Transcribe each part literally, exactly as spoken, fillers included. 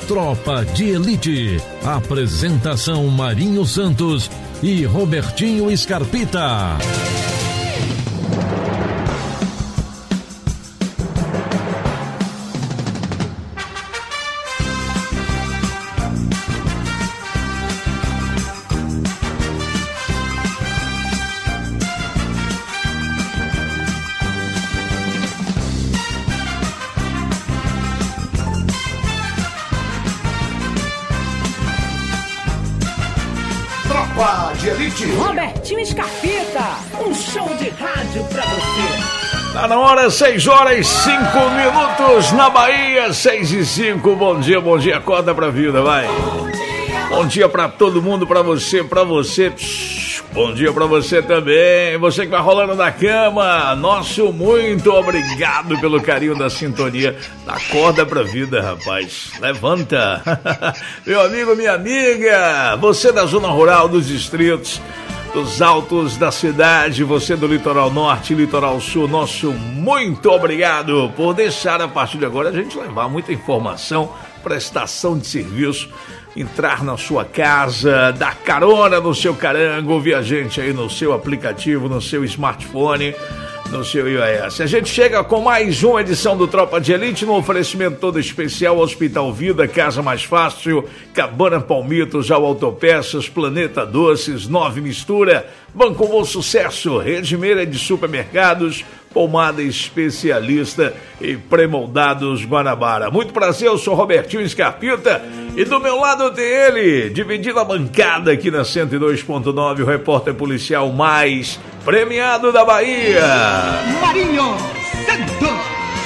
Tropa de Elite. Apresentação Marinho Santos e Robertinho Scarpita. De Elite. Robertinho Scarpita, um show de rádio pra você. Tá na hora, seis horas, cinco minutos na Bahia, seis e cinco. Bom dia, bom dia, acorda pra vida, vai. Bom dia, bom dia pra todo mundo, pra você, pra você. Psh, bom dia pra você também, você que vai rolando na cama. Nosso muito obrigado pelo carinho da sintonia. Acorda pra vida, rapaz, levanta. Meu amigo, minha amiga, você da zona rural, dos distritos, dos altos da cidade, você do litoral norte, litoral sul, nosso muito obrigado por deixar a partir de agora a gente levar muita informação, prestação de serviço, entrar na sua casa, dar carona no seu carango, ouvir a gente aí no seu aplicativo, no seu smartphone, no seu iOS. A gente chega com mais uma edição do Tropa de Elite, no oferecimento todo especial Hospital Vida, Casa Mais Fácil, Cabana Palmitos, Ao Autopeças, Planeta Doces, Nove Mistura, Banco Bom Sucesso, Rede Meira de Supermercados, Pomada Especialista e Premoldados Guanabara. Muito prazer, eu sou Robertinho Scarpita e do meu lado tem ele, dividindo a bancada aqui na cento e dois ponto nove, o repórter policial mais premiado da Bahia, Marinho Santos.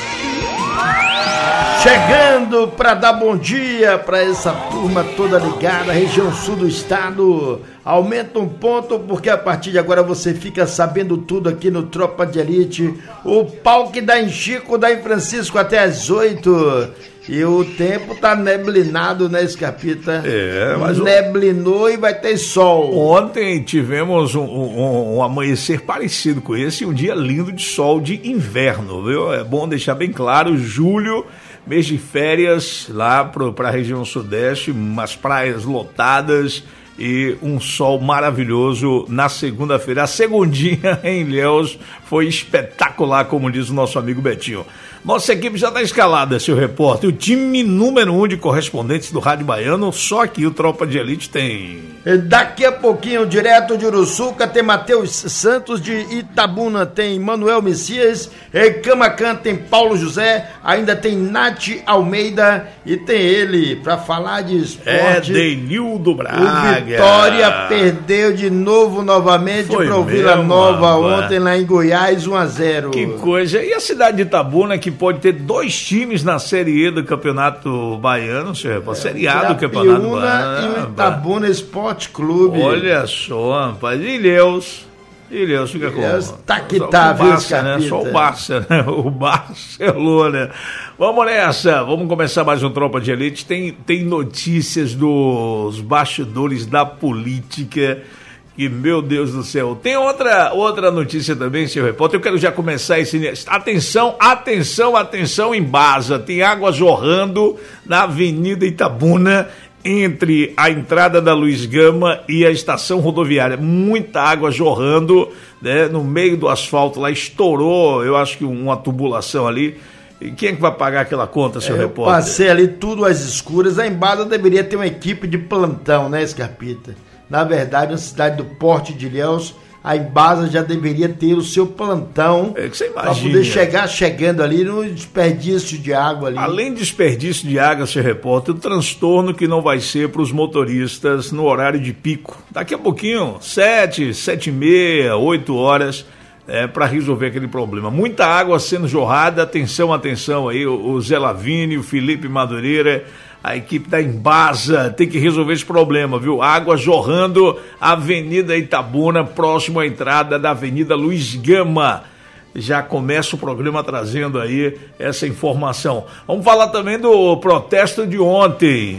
Chegando para dar bom dia para essa turma toda ligada, região sul do estado. Aumenta um ponto porque a partir de agora você fica sabendo tudo aqui no Tropa de Elite. O pau que dá em Chico, dá em Francisco até às oito. E o tempo tá neblinado, né, Scarpita? É, mas neblinou o... e vai ter sol. Ontem tivemos um, um, um amanhecer parecido com esse, um dia lindo de sol de inverno, viu? É bom deixar bem claro, julho, mês de férias lá para a região sudeste, umas praias lotadas e um sol maravilhoso na segunda-feira. A segundinha em Ilhéus foi espetacular, como diz o nosso amigo Betinho. Nossa equipe já está escalada, seu repórter. O time número um de correspondentes do Rádio Baiano, só que o Tropa de Elite tem... Daqui a pouquinho, direto de Uruçuca, tem Matheus Santos, de Itabuna tem Manuel Messias, em Camacan tem Paulo José, ainda tem Nath Almeida e tem ele, para falar de esporte... É, Denildo Braga. O Vitória perdeu de novo, novamente, para o Vila Nova ontem lá em Goiás, um a zero. Que coisa. E a cidade de Itabuna, que pode ter dois times na Série E do Campeonato Baiano, senhor, é, Série A do Campeonato Baiano. E o Itabuna Esporte Clube. Olha só, rapaz, Ilhéus. Ilhéus fica com... Ilhéus tá que tá, viu, Barça, né? Só o Barça, né? O Barcelona. Vamos nessa, vamos começar mais um Tropa de Elite. Tem, tem notícias dos bastidores da política... Que, meu Deus do céu. Tem outra, outra notícia também, senhor repórter. Eu quero já começar esse... Atenção, atenção, atenção, Embasa. Tem água jorrando na Avenida Itabuna, entre a entrada da Luiz Gama e a estação rodoviária. Muita água jorrando, né, no meio do asfalto. Lá estourou, eu acho que uma tubulação ali. E quem é que vai pagar aquela conta, seu é, repórter? Eu passei ali tudo às escuras. A Embasa deveria ter uma equipe de plantão, né, Scarpita? Na verdade, na cidade do Porto de Ilhéus, a Embasa já deveria ter o seu plantão é que você para poder chegar chegando ali no desperdício de água ali. Além de desperdício de água, seu repórter, o transtorno que não vai ser para os motoristas no horário de pico. Daqui a pouquinho, sete, sete e meia, oito horas, é, para resolver aquele problema. Muita água sendo jorrada, atenção, atenção aí, o, o Zé Lavini, o Felipe Madureira, a equipe da Embasa tem que resolver esse problema, viu? Água jorrando, Avenida Itabuna, próximo à entrada da Avenida Luiz Gama. Já começa o programa trazendo aí essa informação. Vamos falar também do protesto de ontem.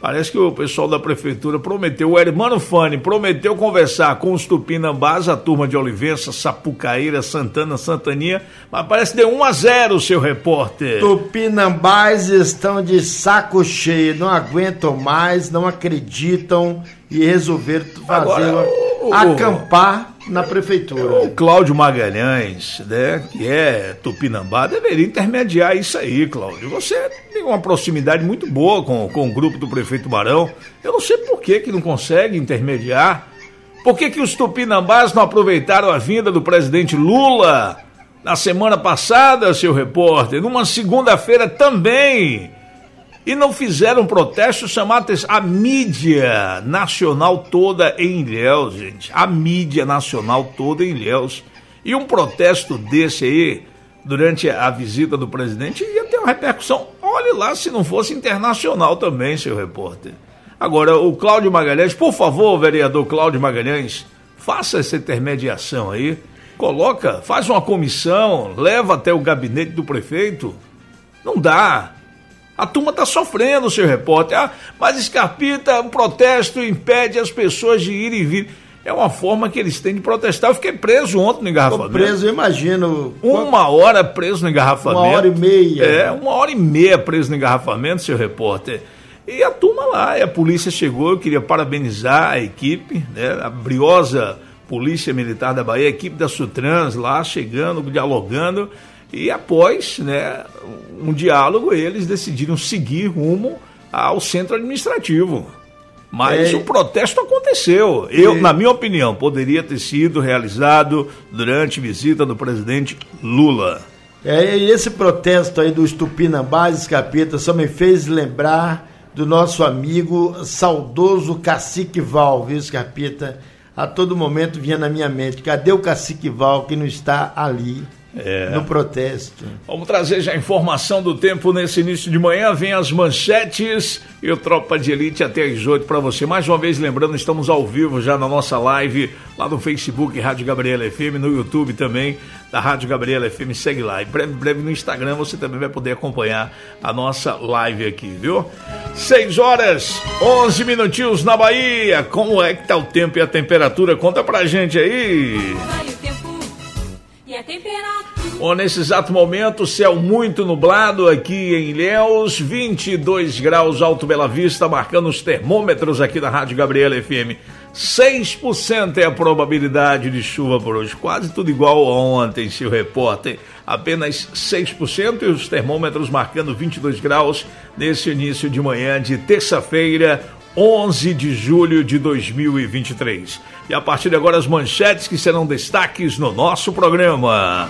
Parece que o pessoal da prefeitura prometeu, o Hermano Fani prometeu conversar com os Tupinambás, a turma de Olivença, Sapucaíra, Santana, Santaninha, mas parece que deu um a zero, seu repórter. Tupinambás estão de saco cheio, não aguentam mais, não acreditam e resolveram fazer Agora, o, acampar na prefeitura. O Cláudio Magalhães, né, que é Tupinambá, deveria intermediar isso aí, Cláudio. Você tem uma proximidade muito boa com, com o grupo do prefeito Barão. Eu não sei por que que não consegue intermediar. Por que que os Tupinambás não aproveitaram a vinda do presidente Lula na semana passada, seu repórter, numa segunda-feira também, e não fizeram um protesto chamado a mídia nacional toda em Ilhéus, gente. A mídia nacional toda em Ilhéus. E um protesto desse aí, durante a visita do presidente, ia ter uma repercussão. Olhe lá se não fosse internacional também, seu repórter. Agora, o Cláudio Magalhães, por favor, vereador Cláudio Magalhães, faça essa intermediação aí. Coloca, faz uma comissão, leva até o gabinete do prefeito. Não dá. A turma está sofrendo, seu repórter. Ah, mas Scarpita, um protesto impede as pessoas de ir e vir. É uma forma que eles têm de protestar. Eu fiquei preso ontem no engarrafamento. Tô preso, eu imagino. Uma hora preso no engarrafamento. Uma hora e meia. É, uma hora e meia preso no engarrafamento, seu repórter. E a turma lá, e a polícia chegou, eu queria parabenizar a equipe, né, a briosa Polícia Militar da Bahia, a equipe da Sutrans lá, chegando, dialogando. E após, né, um diálogo, eles decidiram seguir rumo ao centro administrativo. Mas é, o protesto aconteceu. Eu, é, na minha opinião, poderia ter sido realizado durante a visita do presidente Lula. É, e esse protesto aí dos Tupinambás, Scarpita, só me fez lembrar do nosso amigo saudoso Cacique Val, viu, Scarpita? A todo momento vinha na minha mente, cadê o Cacique Val que não está ali? É. No protesto. Vamos trazer já a informação do tempo nesse início de manhã. Vem as manchetes e o Tropa de Elite até às oito para você. Mais uma vez, lembrando, estamos ao vivo já na nossa live, lá no Facebook, Rádio Gabriela F M, no YouTube também, da Rádio Gabriela F M. Segue lá. E breve, breve no Instagram você também vai poder acompanhar a nossa live aqui, viu? seis horas, onze minutinhos na Bahia. Como é que tá o tempo e a temperatura? Conta pra gente aí. Vai o tempo e a temperatura. Bom, nesse exato momento, céu muito nublado aqui em Ilhéus, vinte e dois graus, Alto Bela Vista, marcando os termômetros aqui da Rádio Gabriela F M. seis por cento é a probabilidade de chuva por hoje, quase tudo igual a ontem, seu repórter. Apenas seis por cento e os termômetros marcando vinte e dois graus nesse início de manhã de terça-feira, onze de julho de dois mil e vinte e três. E a partir de agora as manchetes que serão destaques no nosso programa.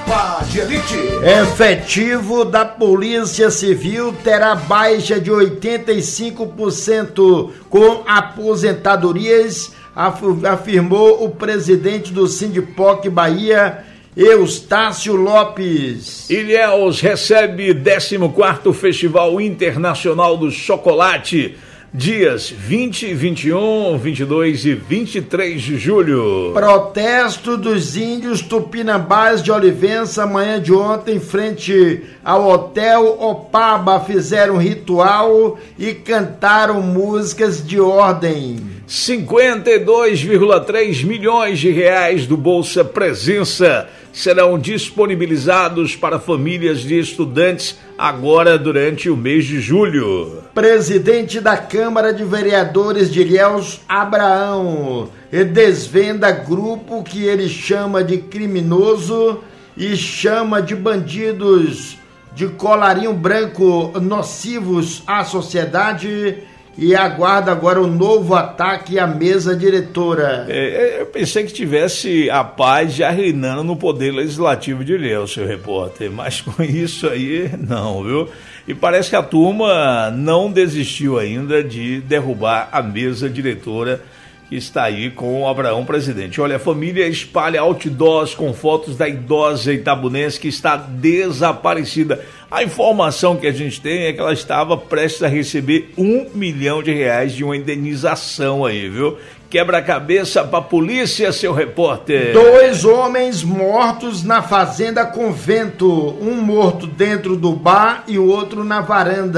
Efetivo da Polícia Civil terá baixa de oitenta e cinco por cento com aposentadorias, afirmou o presidente do Sindipoc Bahia, Eustácio Lopes. Ilhéus recebe décimo quarto Festival Internacional do Chocolate, dias vinte, vinte e um, vinte e dois e vinte e três de julho. Protesto dos índios Tupinambás de Olivença, amanhã de ontem, frente ao Hotel Opaba, fizeram ritual e cantaram músicas de ordem. cinquenta e dois vírgula três milhões de reais do Bolsa Presença serão disponibilizados para famílias de estudantes agora durante o mês de julho. Presidente da Câmara de Vereadores de Ilhéus, Abraão, desvenda grupo que ele chama de criminoso e chama de bandidos de colarinho branco nocivos à sociedade e aguarda agora um novo ataque à mesa diretora. É, eu pensei que tivesse a paz já reinando no poder legislativo de Ilhéus, seu repórter, mas com isso aí, não, viu? E parece que a turma não desistiu ainda de derrubar a mesa diretora que está aí com o Abraão presidente. Olha, a família espalha outdoors com fotos da idosa itabunense que está desaparecida. A informação que a gente tem é que ela estava prestes a receber um milhão de reais de uma indenização aí, viu? Quebra-cabeça pra polícia, seu repórter. Dois homens mortos na Fazenda Convento. Um morto dentro do bar e o outro na varanda.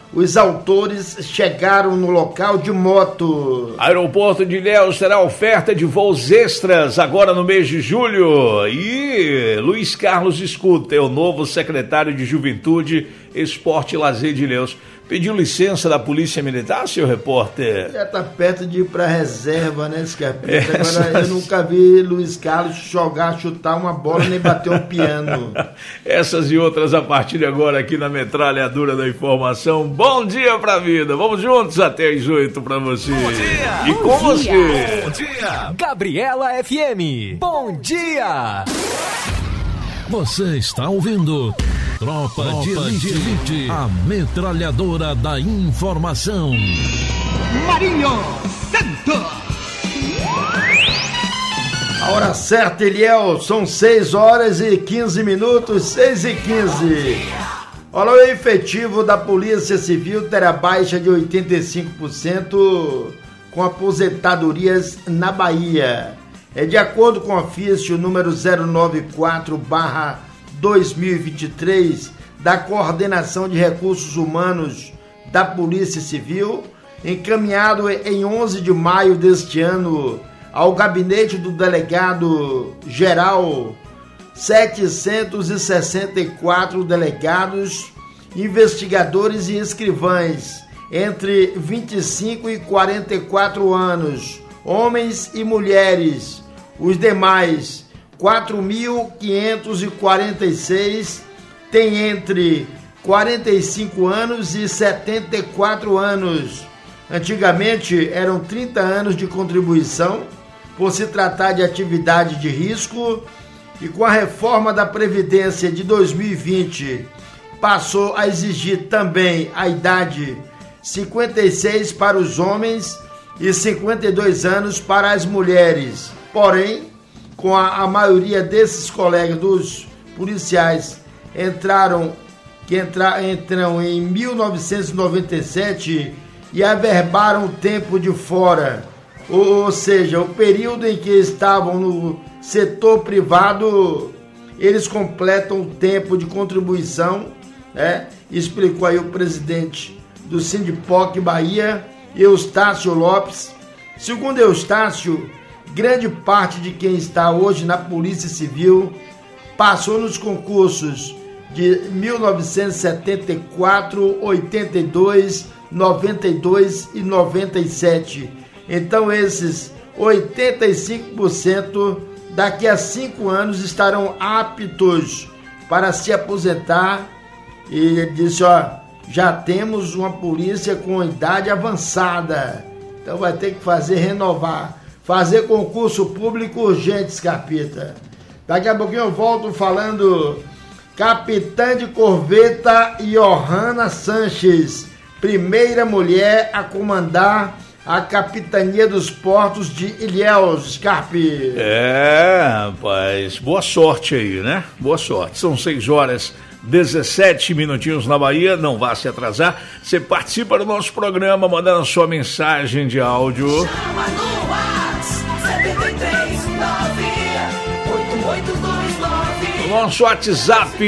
os autores chegaram no local de moto. Aeroporto de Ilhéus terá oferta de voos extras agora no mês de julho. E Luiz Carlos Escuta é o novo secretário de Juventude, Esporte e Lazer de Ilhéus. Pediu licença da Polícia Militar, seu repórter? Já tá perto de ir pra reserva, né, Scarpita? Essas... Agora eu nunca vi Luiz Carlos jogar, chutar uma bola nem bater um piano. Essas e outras a partir de agora aqui na Metralhadora da Informação. Bom dia pra vida, vamos juntos até às oito pra você. Bom dia! E com Bom dia. você. Bom dia! Gabriela F M. Bom dia! Você está ouvindo Tropa, Tropa de Elite, Elite, a metralhadora da informação. Marinho Santos. A hora certa, Eliel, são seis horas e quinze minutos, seis e quinze. Olha, o efetivo da Polícia Civil terá baixa de oitenta e cinco por cento com aposentadorias na Bahia. É de acordo com o ofício número zero nove quatro barra dois mil e vinte e três da Coordenação de Recursos Humanos da Polícia Civil, encaminhado em onze de maio deste ano ao gabinete do delegado geral, setecentos e sessenta e quatro delegados, investigadores e escrivães entre vinte e cinco e quarenta e quatro anos, homens e mulheres. Os demais, quatro mil quinhentos e quarenta e seis, têm entre quarenta e cinco anos e setenta e quatro anos. Antigamente eram trinta anos de contribuição, por se tratar de atividade de risco, e com a reforma da Previdência de dois mil e vinte, passou a exigir também a idade cinquenta e seis para os homens e cinquenta e dois anos para as mulheres. Porém, com a, a maioria desses colegas dos policiais entraram, que entra, entram em mil novecentos e noventa e sete e averbaram o tempo de fora, ou, ou seja, o período em que estavam no setor privado, eles completam o tempo de contribuição, né? Explicou aí o presidente do Sindipoc Bahia, Eustácio Lopes. Segundo Eustácio, grande parte de quem está hoje na Polícia Civil passou nos concursos de mil novecentos e setenta e quatro, oitenta e dois, noventa e dois e noventa e sete. Então esses oitenta e cinco por cento daqui a cinco anos estarão aptos para se aposentar. E ele disse, ó, já temos uma polícia com idade avançada, então vai ter que fazer renovar, fazer concurso público urgente, Scarpita. Daqui a pouquinho eu volto falando capitã de corveta Johanna Sanches, primeira mulher a comandar a capitania dos portos de Ilhéus, Scarpe. É, rapaz, boa sorte aí, né? Boa sorte. São seis horas dezessete minutinhos na Bahia, não vá se atrasar. Você participa do nosso programa mandando a sua mensagem de áudio. Chama no WhatsApp sete três nove oito oito dois nove. Nosso WhatsApp,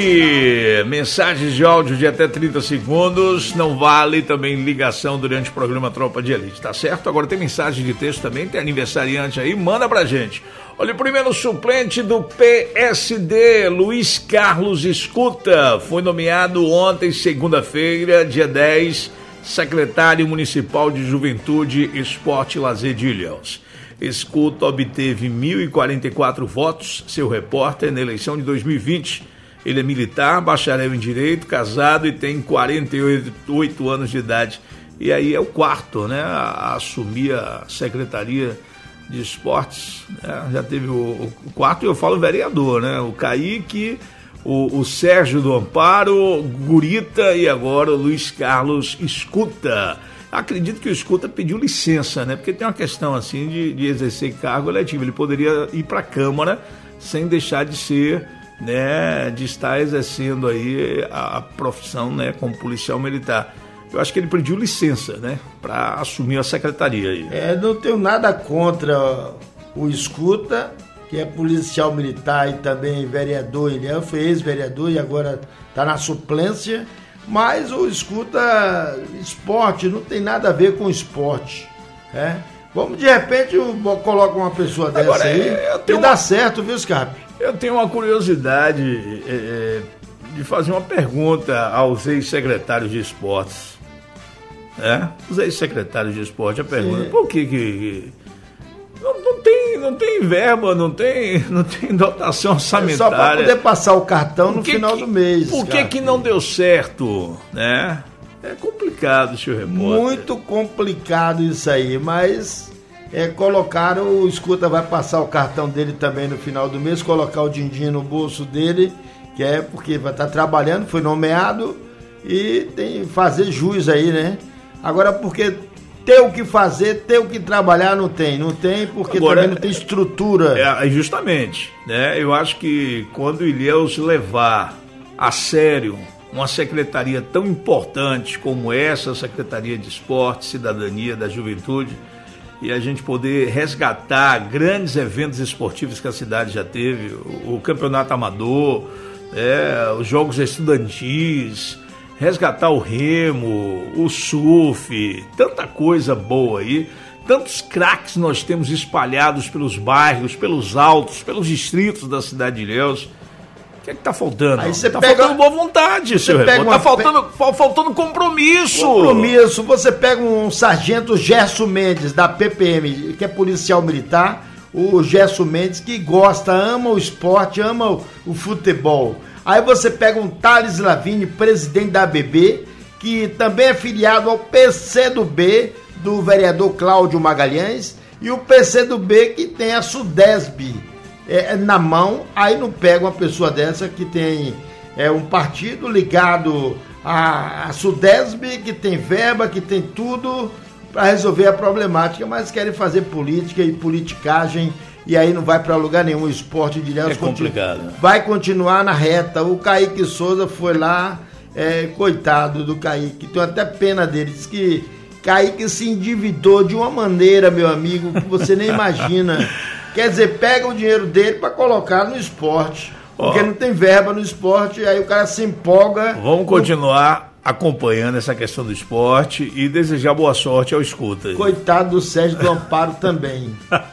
mensagens de áudio de até trinta segundos, não vale também ligação durante o programa Tropa de Elite, tá certo? Agora tem mensagem de texto também, tem aniversariante aí, manda pra gente. Olha, o primeiro suplente do P S D, Luiz Carlos Escuta, foi nomeado ontem, segunda-feira, dia dez, secretário municipal de Juventude, Esporte e Lazer de Ilhéus. Escuta obteve mil e quarenta e quatro votos, seu repórter, na eleição de dois mil e vinte. Ele é militar, bacharel em Direito, casado e tem quarenta e oito anos de idade. E aí é o quarto, né, a assumir a Secretaria de Esportes, né? Já teve o, o quarto, eu falo vereador, né? O Kaique, o, o Sérgio do Amparo, Gurita e agora o Luiz Carlos Escuta. Acredito que o Escuta pediu licença, né? Porque tem uma questão assim de, de exercer cargo eletivo. Ele poderia ir para a Câmara sem deixar de ser, né? De estar exercendo aí a, a profissão, né? Como policial militar. Eu acho que ele pediu licença, né? Para assumir a secretaria aí. É, não tenho nada contra o Escuta, que é policial militar e também vereador. Ele foi ex-vereador e agora está na suplência. mas o escuta esporte, não tem nada a ver com esporte, é? Vamos, de repente, coloca uma pessoa dessa Agora, aí e uma... dá certo, viu, Scarpe? Eu tenho uma curiosidade é, de fazer uma pergunta aos ex-secretários de esportes. É? Os ex-secretários de esporte, a pergunta, Sim. por que que... Não, não, tem, não tem verba, não tem, não tem dotação orçamentária. É só para poder passar o cartão no final que, do mês. Por que que não deu certo, né? É complicado, senhor repórter. Muito complicado isso aí, mas é, colocaram, o escuta vai passar o cartão dele também no final do mês, colocar o din-din no bolso dele, que é porque vai estar trabalhando, foi nomeado e tem que fazer jus aí, né? Agora, porque ter o que fazer, ter o que trabalhar, não tem. Não tem porque Agora, também não tem estrutura. É, justamente, né? Eu acho que quando o Ilhéus levar a sério uma secretaria tão importante como essa, a Secretaria de Esporte, Cidadania, da Juventude, e a gente poder resgatar grandes eventos esportivos que a cidade já teve, o, o Campeonato Amador, é, os Jogos Estudantis, resgatar o remo, o surf, tanta coisa boa aí, tantos craques nós temos espalhados pelos bairros, pelos altos, pelos distritos da cidade de Ilhéus. O que é que tá faltando? Aí você tá pega, faltando boa vontade, senhor. Tá uma... faltando, faltando compromisso. Compromisso. Você pega um sargento Gerson Mendes, da P P M, que é policial militar, o Gerson Mendes, que gosta, ama o esporte, ama o, o futebol. Aí você pega um Thales Lavigne, presidente da A B B, que também é filiado ao P C do B, do vereador Cláudio Magalhães, e o P C do B que tem a Sudesb é, na mão. Aí não pega uma pessoa dessa que tem é, um partido ligado à, à Sudesb, que tem verba, que tem tudo para resolver a problemática, mas querem fazer política e politicagem. E aí não vai para lugar nenhum. O esporte de Ilhéus é complicado. Continua, vai continuar na reta. O Kaique Souza foi lá, é, coitado do Kaique, tenho até pena dele. Diz que Kaique se endividou de uma maneira, meu amigo, que você nem imagina. Quer dizer, pega o dinheiro dele para colocar no esporte, porque oh. não tem verba no esporte, aí o cara se empolga. Vamos continuar no... acompanhando essa questão do esporte e desejar boa sorte ao escuta. Coitado do Sérgio do Amparo também.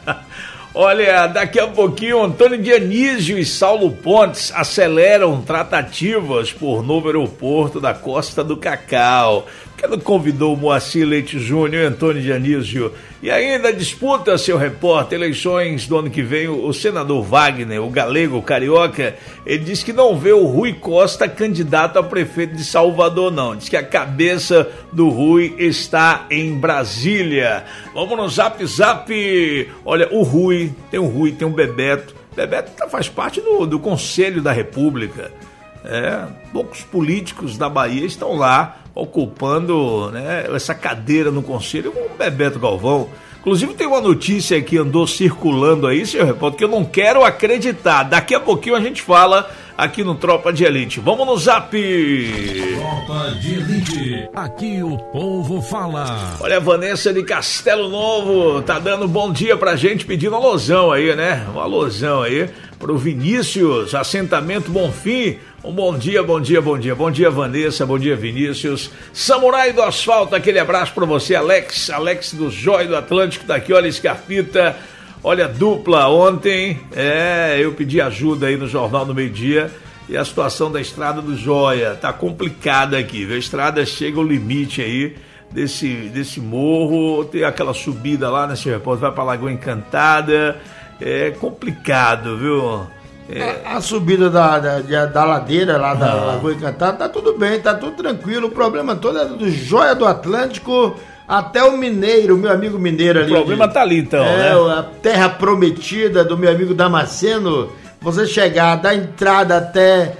Olha, daqui a pouquinho, Antônio Dionísio e Saulo Pontes aceleram tratativas por novo aeroporto da Costa do Cacau. Por que não convidou o Moacir Leite Júnior e Antônio Dionísio? E ainda disputa, seu repórter, eleições do ano que vem, o senador Wagner, o galego, o carioca, ele diz que não vê o Rui Costa candidato a prefeito de Salvador, não. Diz que a cabeça do Rui está em Brasília. Vamos no Zap Zap. Olha, o Rui, tem o Rui, tem o Bebeto. Bebeto faz parte do, do Conselho da República. É, poucos políticos da Bahia estão lá ocupando, né, essa cadeira no Conselho com o Bebeto Galvão. Inclusive tem uma notícia que andou circulando aí, senhor repórter, que eu não quero acreditar. Daqui a pouquinho a gente fala aqui no Tropa de Elite. Vamos no Zap! Tropa de Elite, aqui o povo fala. Olha, a Vanessa de Castelo Novo tá dando bom dia pra gente, pedindo um alusão aí, né? Um alusão aí pro Vinícius, assentamento Bonfim. Um bom dia, bom dia, bom dia. Bom dia, Vanessa, bom dia, Vinícius. Samurai do Asfalto, aquele abraço pra você, Alex. Alex do Jóia do Atlântico tá aqui, olha, Scarpita. Olha, dupla, ontem, é, eu pedi ajuda aí no Jornal do Meio Dia e a situação da estrada do Jóia tá complicada aqui, viu? A estrada chega ao limite aí desse, desse morro, tem aquela subida lá, né, senhor repórter, vai pra Lagoa Encantada, é complicado, viu? É. A, a subida da, da, da ladeira lá da ah. Lagoa Encantada tá tudo bem, tá tudo tranquilo. O problema todo é do Jóia do Atlântico até o Mineiro, meu amigo Mineiro ali. O problema de, tá ali então, é, né? A terra prometida do meu amigo Damasceno. Você chegar da entrada até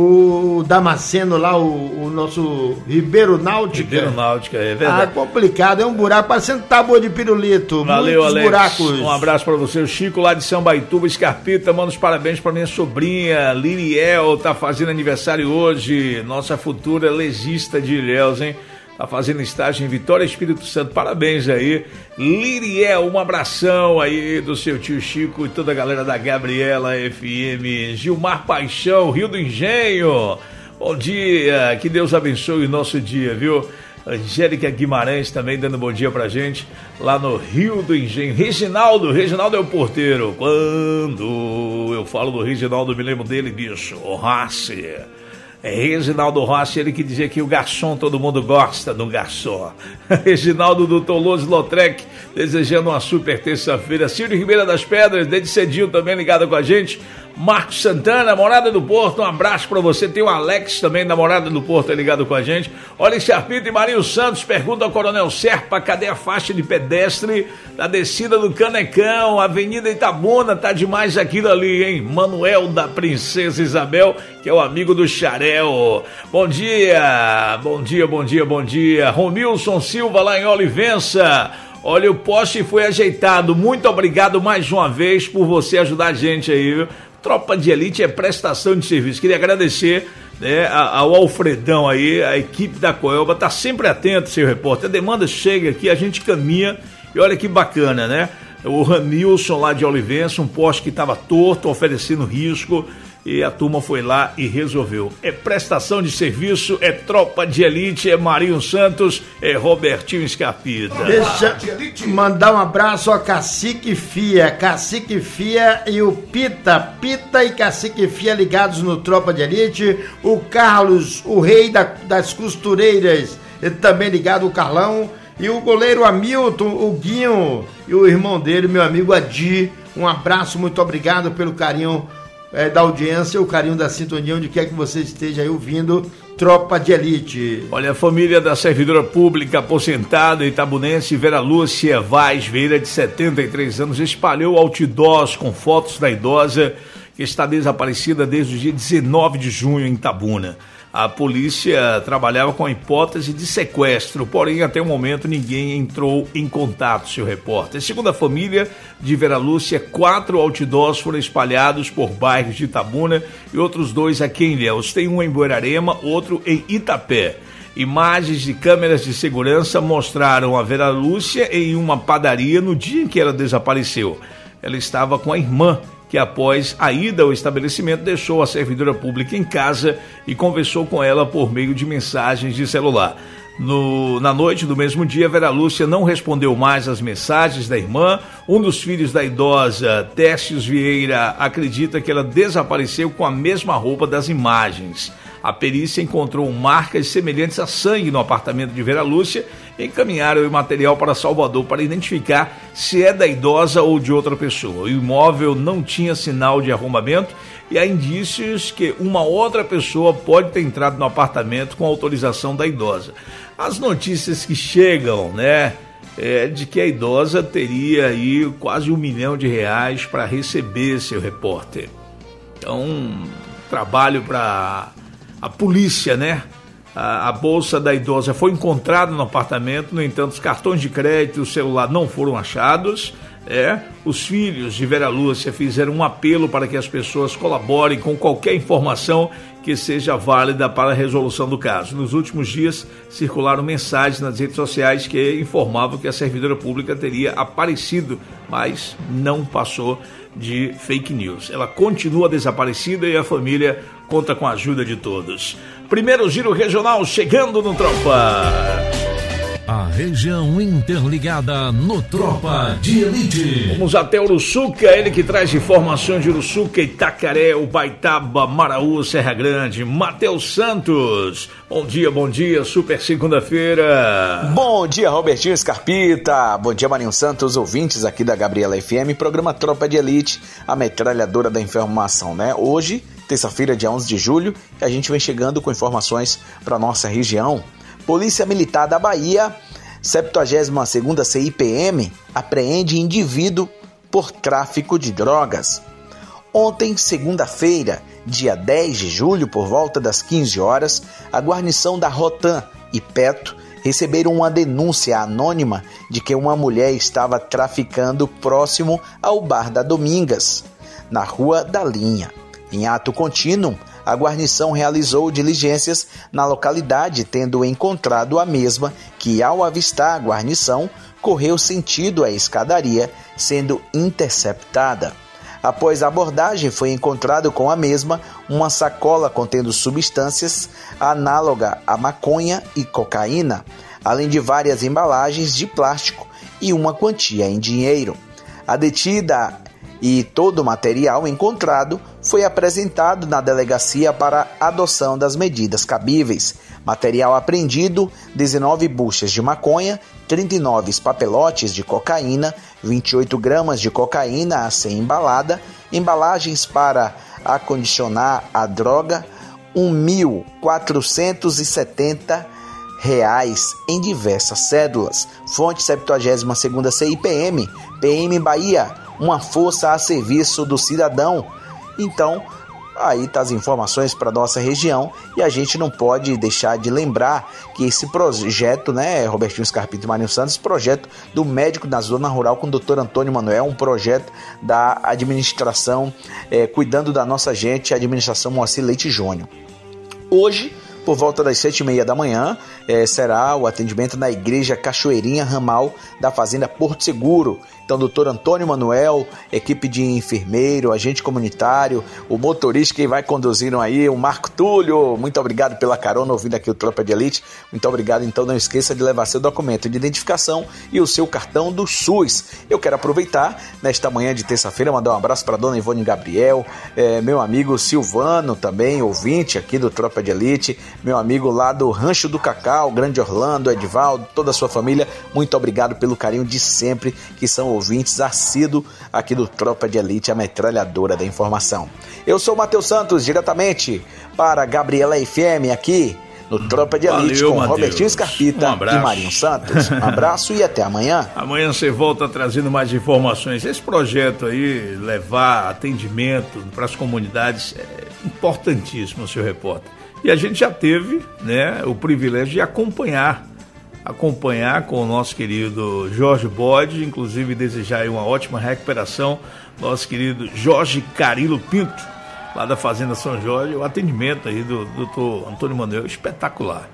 o Damasceno lá, o, o nosso Ribeiro Náutica. Ribeiro Náutica, é verdade. Ah, complicado, é um buraco parecendo tábua de pirulito. Valeu, muitos Alex. buracos. Um abraço pra você, o Chico lá de Sambaituba, Scarpita, manda os parabéns pra minha sobrinha, Liriel, tá fazendo aniversário hoje, nossa futura legista de Ilhéus, hein? Tá fazendo estágio em Vitória, Espírito Santo. Parabéns aí. Liriel, um abração aí do seu tio Chico e toda a galera da Gabriela F M. Gilmar Paixão, Rio do Engenho. Bom dia, que Deus abençoe o nosso dia, viu? Angélica Guimarães também dando bom dia pra gente, lá no Rio do Engenho. Reginaldo, Reginaldo é o porteiro. Quando eu falo do Reginaldo, me lembro dele, bicho, o Rassi. É Reginaldo Rossi, ele que dizia que o garçom, todo mundo gosta do garçom. Reginaldo do Toloso Lautrec, desejando uma super terça-feira. Círio Ribeira das Pedras, desde cedinho também ligado com a gente. Marcos Santana, Morada do Porto, um abraço pra você. Tem o Alex também, da Morada do Porto, ligado com a gente. Olha, Charpito e Marinho Santos, pergunta ao Coronel Serpa, cadê a faixa de pedestre da descida do Canecão, Avenida Itabuna, tá demais aquilo ali, hein? Manuel da Princesa Isabel, que é o amigo do Xarel. Bom dia, bom dia, bom dia, bom dia. Romilson Silva, lá em Olivença. Olha, o poste foi ajeitado. Muito obrigado mais uma vez por você ajudar a gente aí, viu? Tropa de Elite é prestação de serviço. Queria agradecer, né, ao Alfredão aí, a equipe da Coelba, tá sempre atento, seu repórter. A demanda chega aqui, a gente caminha e olha que bacana, né? O Ranilson lá de Olivença, um poste que estava torto, oferecendo risco, e a turma foi lá e resolveu. É prestação de serviço, é Tropa de Elite, é Marinho Santos, é Robertinho Scarpita. Deixa eu mandar um abraço a Cacique Fia, Cacique Fia e o Pita, Pita e Cacique Fia ligados no Tropa de Elite, o Carlos, o rei da, das costureiras, ele também ligado, o Carlão, e o goleiro Hamilton, o Guinho e o irmão dele, meu amigo Adi. Um abraço, muito obrigado pelo carinho é, da audiência, o carinho da sintonia, onde quer que você esteja aí ouvindo Tropa de Elite. Olha, a família da servidora pública aposentada itabunense Vera Lúcia Vaz Vieira, de setenta e três anos, espalhou outdoors com fotos da idosa que está desaparecida desde o dia dezenove de junho em Itabuna. A polícia trabalhava com a hipótese de sequestro, porém até o momento ninguém entrou em contato, seu repórter. Segundo a família de Vera Lúcia, quatro outdoors foram espalhados por bairros de Itabuna e outros dois aqui em Ilhéus. Tem um em Buerarema, outro em Itapé. Imagens de câmeras de segurança mostraram a Vera Lúcia em uma padaria no dia em que ela desapareceu. Ela estava com a irmã, que após a ida ao estabelecimento deixou a servidora pública em casa e conversou com ela por meio de mensagens de celular. No, na noite do mesmo dia, Vera Lúcia não respondeu mais às mensagens da irmã. Um dos filhos da idosa, Tércios Vieira, acredita que ela desapareceu com a mesma roupa das imagens. A perícia encontrou marcas semelhantes a sangue no apartamento de Vera Lúcia e encaminharam o material para Salvador para identificar se é da idosa ou de outra pessoa. O imóvel não tinha sinal de arrombamento e há indícios que uma outra pessoa pode ter entrado no apartamento com autorização da idosa. As notícias que chegam, né, é de que a idosa teria aí quase um milhão de reais para receber, seu repórter. Então, trabalho para a polícia, né? A, a bolsa da idosa foi encontrada no apartamento, no entanto, os cartões de crédito e o celular não foram achados. É, os filhos de Vera Lúcia fizeram um apelo para que as pessoas colaborem com qualquer informação que seja válida para a resolução do caso. Nos últimos dias, circularam mensagens nas redes sociais que informavam que a servidora pública teria aparecido, mas não passou de fake news. Ela continua desaparecida e a família conta com a ajuda de todos. Primeiro giro regional chegando no Tropa. A região interligada no Tropa de Elite. Vamos até Uruçuca, ele que traz informações de Uruçuca, Itacaré, Ubaitaba, Maraú, Serra Grande, Matheus Santos. Bom dia, bom dia, super segunda-feira. Bom dia, Robertinho Scarpita. Bom dia, Marinho Santos, ouvintes aqui da Gabriela F M, programa Tropa de Elite, a metralhadora da informação, né? Hoje, terça-feira, dia onze de julho, a gente vem chegando com informações para nossa região. Polícia Militar da Bahia, septuagésima segunda C I P M, apreende indivíduo por tráfico de drogas. Ontem, segunda-feira, dia dez de julho, por volta das quinze horas, a guarnição da Rotan e Peto receberam uma denúncia anônima de que uma mulher estava traficando próximo ao Bar da Domingas, na Rua da Linha. Em ato contínuo, a guarnição realizou diligências na localidade, tendo encontrado a mesma que, ao avistar a guarnição, correu sentido à escadaria, sendo interceptada. Após a abordagem, foi encontrado com a mesma uma sacola contendo substâncias análoga à maconha e cocaína, além de várias embalagens de plástico e uma quantia em dinheiro. A detida e todo o material encontrado foi apresentado na delegacia para adoção das medidas cabíveis. Material apreendido: dezenove buchas de maconha, trinta e nove papelotes de cocaína, vinte e oito gramas de cocaína a ser embalada, embalagens para acondicionar a droga, um mil quatrocentos e setenta reais em diversas cédulas. Fonte septuagésima segunda C I P M, P M Bahia, uma força a serviço do cidadão. Então, aí tá as informações para nossa região, e a gente não pode deixar de lembrar que esse projeto, né, Robertinho Scarpita e Marinho Santos, projeto do médico da zona rural com o doutor Antônio Manuel, um projeto da administração, é, cuidando da nossa gente, a administração Moacir Leite Júnior. Hoje, por volta das sete e meia da manhã, eh, será o atendimento na Igreja Cachoeirinha, ramal da Fazenda Porto Seguro. Então, doutor Antônio Manuel, equipe de enfermeiro, agente comunitário, o motorista que vai conduzindo aí, o Marco Túlio, muito obrigado pela carona, ouvindo aqui o Tropa de Elite. Muito obrigado, então não esqueça de levar seu documento de identificação e o seu cartão do SUS. Eu quero aproveitar, nesta manhã de terça-feira, mandar um abraço para a dona Ivone Gabriel, eh, meu amigo Silvano também, ouvinte aqui do Tropa de Elite, meu amigo lá do Rancho do Cacau, Grande Orlando, Edivaldo, toda a sua família, muito obrigado pelo carinho de sempre, que são ouvintes assíduos aqui do Tropa de Elite, a metralhadora da informação. Eu sou o Matheus Santos, diretamente para Gabriela F M, aqui no Tropa de Elite, Valeu, com Mateus. Robertinho Scarpita Um e Marinho Santos. Um abraço e até amanhã. Amanhã você volta trazendo mais informações. Esse projeto aí, levar atendimento para as comunidades, é importantíssimo, seu repórter. E a gente já teve, né, o privilégio de acompanhar, acompanhar com o nosso querido Jorge Bode, inclusive desejar aí uma ótima recuperação, nosso querido Jorge Carilo Pinto, lá da Fazenda São Jorge, o atendimento aí do doutor Antônio Manuel, espetacular.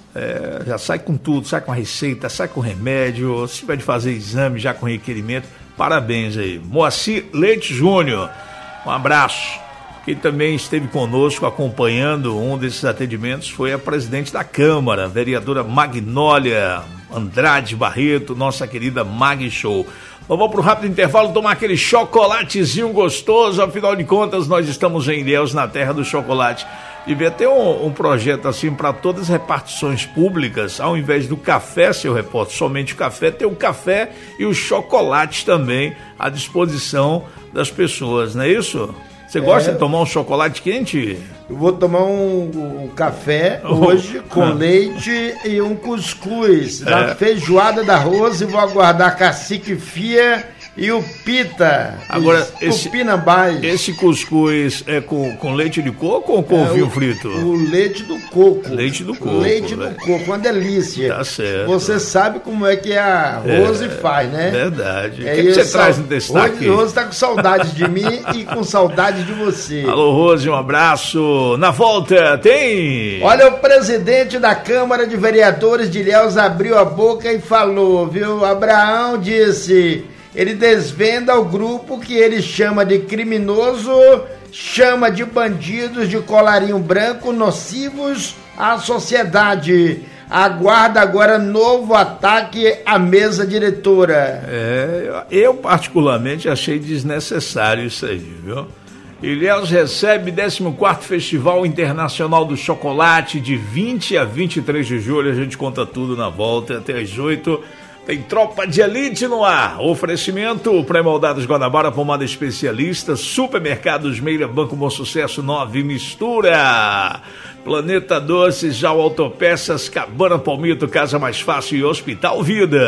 É, já sai com tudo, sai com a receita, sai com remédio, se tiver de fazer exame já com requerimento, parabéns aí. Moacir Leite Júnior, um abraço. Quem também esteve conosco acompanhando um desses atendimentos foi a presidente da Câmara, a vereadora Magnólia Andrade Barreto, nossa querida Mag Show. Vamos para o rápido intervalo tomar aquele chocolatezinho gostoso, afinal de contas nós estamos em Ilhéus, na terra do chocolate. Devia ter um, um projeto assim para todas as repartições públicas, ao invés do café, seu repórter, somente o café, ter o café e os chocolates também à disposição das pessoas, não é isso? Você gosta é. de tomar um chocolate quente? Eu vou tomar um, um café hoje com leite e um cuscuz. É. Da feijoada da Rosa, e vou aguardar cacique fia e o pita. Agora, esse, Tupinambás. esse cuscuz é com, com leite de coco ou com é, ovinho o, frito? O leite do coco. Leite do coco. Leite né? do coco, uma delícia. Tá certo. Você sabe como é que a Rose é, faz, né? Verdade. É, o que, que você sal... traz no destaque? Hoje, Rose tá com saudade de mim e com saudade de você. Alô, Rose, um abraço. Na volta, tem... Olha, o presidente da Câmara de Vereadores de Ilhéus abriu a boca e falou, viu? Abraão disse... Ele desvenda o grupo que ele chama de criminoso, chama de bandidos de colarinho branco nocivos à sociedade. Aguarda agora novo ataque à mesa diretora. É, eu particularmente achei desnecessário isso aí, viu? Ilhéus recebe décimo quarto Festival Internacional do Chocolate de vinte a vinte e três de julho. A gente conta tudo na volta até às oito. Tem Tropa de Elite no ar. Oferecimento: Pré-moldados Guanabara, pomada especialista, Supermercados Meira, Banco Bom Sucesso, Nove Mistura, Planeta Doces, Já Autopeças, Cabana Palmito, Casa Mais Fácil e Hospital Vida.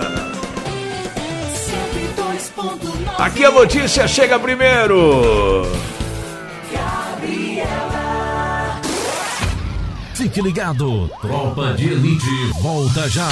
Aqui a notícia chega primeiro. Fique ligado, Tropa de Elite volta já.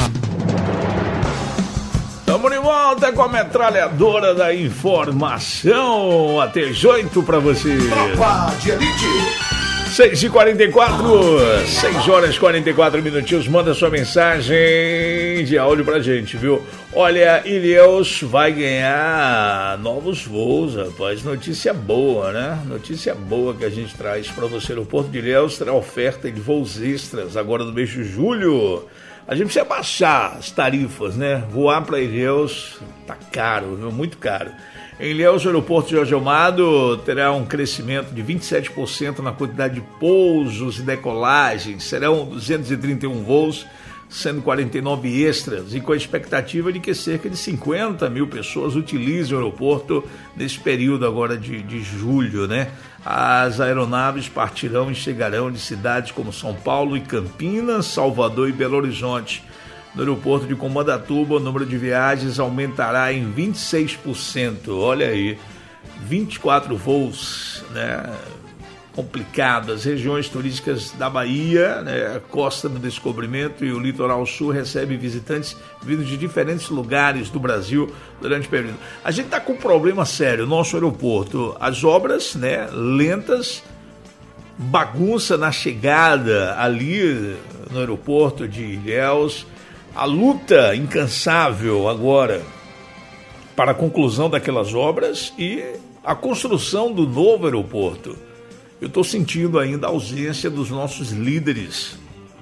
Estamos de volta com a metralhadora da informação. Até às oito para você. Tropa de Elite. seis e quarenta e quatro, seis horas e quarenta e quatro minutinhos. Manda sua mensagem de áudio pra gente, viu? Olha, Ilhéus vai ganhar novos voos, rapaz. Notícia boa, né? Notícia boa que a gente traz para você. O Porto de Ilhéus terá oferta de voos extras agora no mês de julho. A gente precisa baixar as tarifas, né? Voar para Ilhéus tá caro, viu? Muito caro. Em Ilhéus, o aeroporto de Jorge Amado terá um crescimento de vinte e sete por cento na quantidade de pousos e decolagens. Serão duzentos e trinta e um voos, sendo quarenta e nove extras, e com a expectativa de que cerca de cinquenta mil pessoas utilizem o aeroporto nesse período agora de, de julho, né? As aeronaves partirão e chegarão de cidades como São Paulo e Campinas, Salvador e Belo Horizonte. No aeroporto de Combatuba, o número de viagens aumentará em vinte e seis por cento. Olha aí, vinte e quatro voos, né? Complicado. As regiões turísticas da Bahia, né, a Costa do Descobrimento e o Litoral Sul recebem visitantes vindos de diferentes lugares do Brasil durante o período. A gente está com um problema sério, nosso aeroporto. As obras, né, lentas, bagunça na chegada ali no aeroporto de Ilhéus, a luta incansável agora para a conclusão daquelas obras e a construção do novo aeroporto. Eu estou sentindo ainda a ausência dos nossos líderes,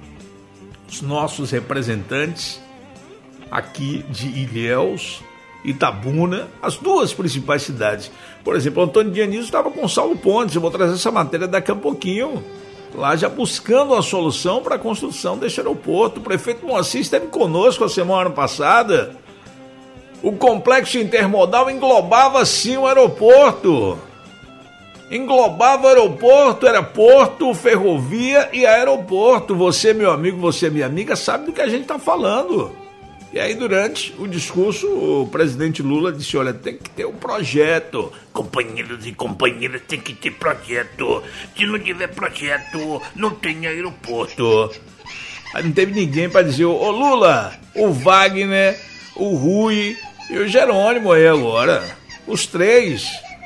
os nossos representantes aqui de Ilhéus, Itabuna, as duas principais cidades. Por exemplo, o Antônio Dionísio estava com o Saulo Pontes, eu vou trazer essa matéria daqui a pouquinho, lá já buscando uma solução para a construção desse aeroporto. O prefeito Moacir esteve conosco a semana passada. O complexo intermodal englobava sim o aeroporto. Englobava o aeroporto, era porto, ferrovia e aeroporto. Você, meu amigo, você, minha amiga, sabe do que a gente está falando. E aí, durante o discurso, o presidente Lula disse, olha, tem que ter um projeto. Companheiros e companheiras, tem que ter projeto. Se não tiver projeto, não tem aeroporto. Aí não teve ninguém para dizer, ô Lula, o Wagner, o Rui e o Jerônimo aí agora. Os três...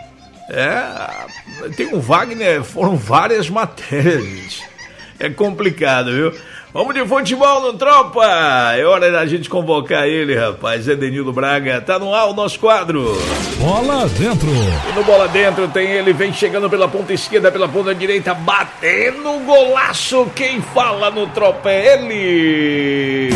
É, tem um Wagner, foram várias matérias, gente. É complicado, viu? Vamos de futebol no Tropa. É hora da gente convocar ele, rapaz. Edenildo Braga, tá no ar o nosso quadro. Bola dentro. E no Bola Dentro tem ele, vem chegando pela ponta esquerda, pela ponta direita, batendo golaço. Quem fala no Tropa é ele.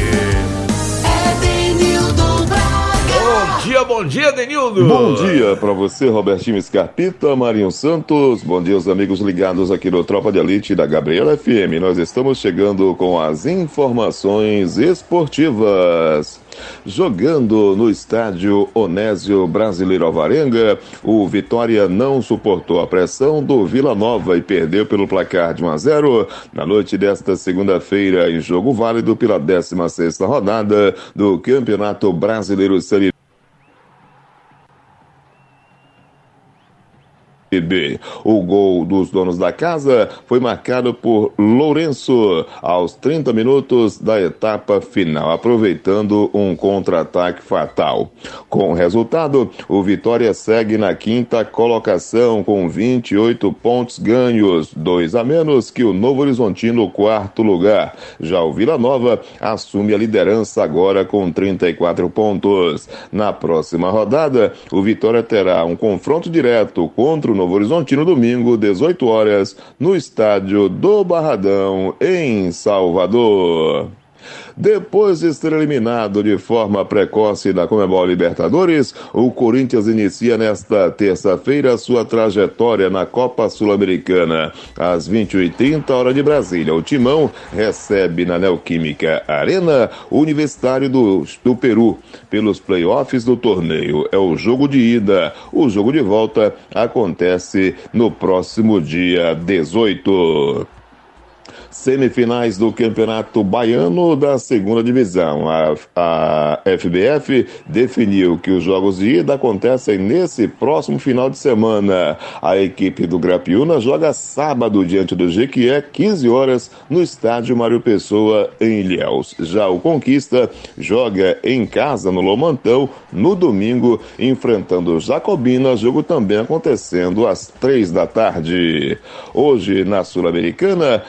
Bom dia, bom dia, Denildo. Bom dia pra você, Robertinho Scarpita, Marinho Santos. Bom dia, os amigos ligados aqui no Tropa de Elite da Gabriela F M. Nós estamos chegando com as informações esportivas. Jogando no estádio Onésio Brasileiro Alvarenga, o Vitória não suportou a pressão do Vila Nova e perdeu pelo placar de um a zero na noite desta segunda-feira, em jogo válido pela décima sexta rodada do Campeonato Brasileiro Série B. O gol dos donos da casa foi marcado por Lourenço aos trinta minutos da etapa final, aproveitando um contra-ataque fatal. Com o resultado, o Vitória segue na quinta colocação com vinte e oito pontos ganhos, dois a menos que o Novo Horizontino no quarto lugar. Já o Vila Nova assume a liderança agora com trinta e quatro pontos. Na próxima rodada, o Vitória terá um confronto direto contra o Novo Horizontino domingo, dezoito horas, no estádio do Barradão, em Salvador. Depois de ser eliminado de forma precoce da Conmebol Libertadores, o Corinthians inicia nesta terça-feira sua trajetória na Copa Sul-Americana. Às vinte e uma e trinta, hora de Brasília, o Timão recebe na Neoquímica Arena o Universitário do, do Peru pelos playoffs do torneio. É o jogo de ida. O jogo de volta acontece no próximo dia dezoito. Semifinais do Campeonato Baiano da segunda divisão. A, a F B F definiu que os jogos de ida acontecem nesse próximo final de semana. A equipe do Grapiúna joga sábado diante do Jequié, quinze horas, no estádio Mário Pessoa, em Ilhéus. Já o Conquista joga em casa, no Lomantão, no domingo, enfrentando o Jacobina, jogo também acontecendo às três da tarde. Hoje, na Sul-Americana, Colo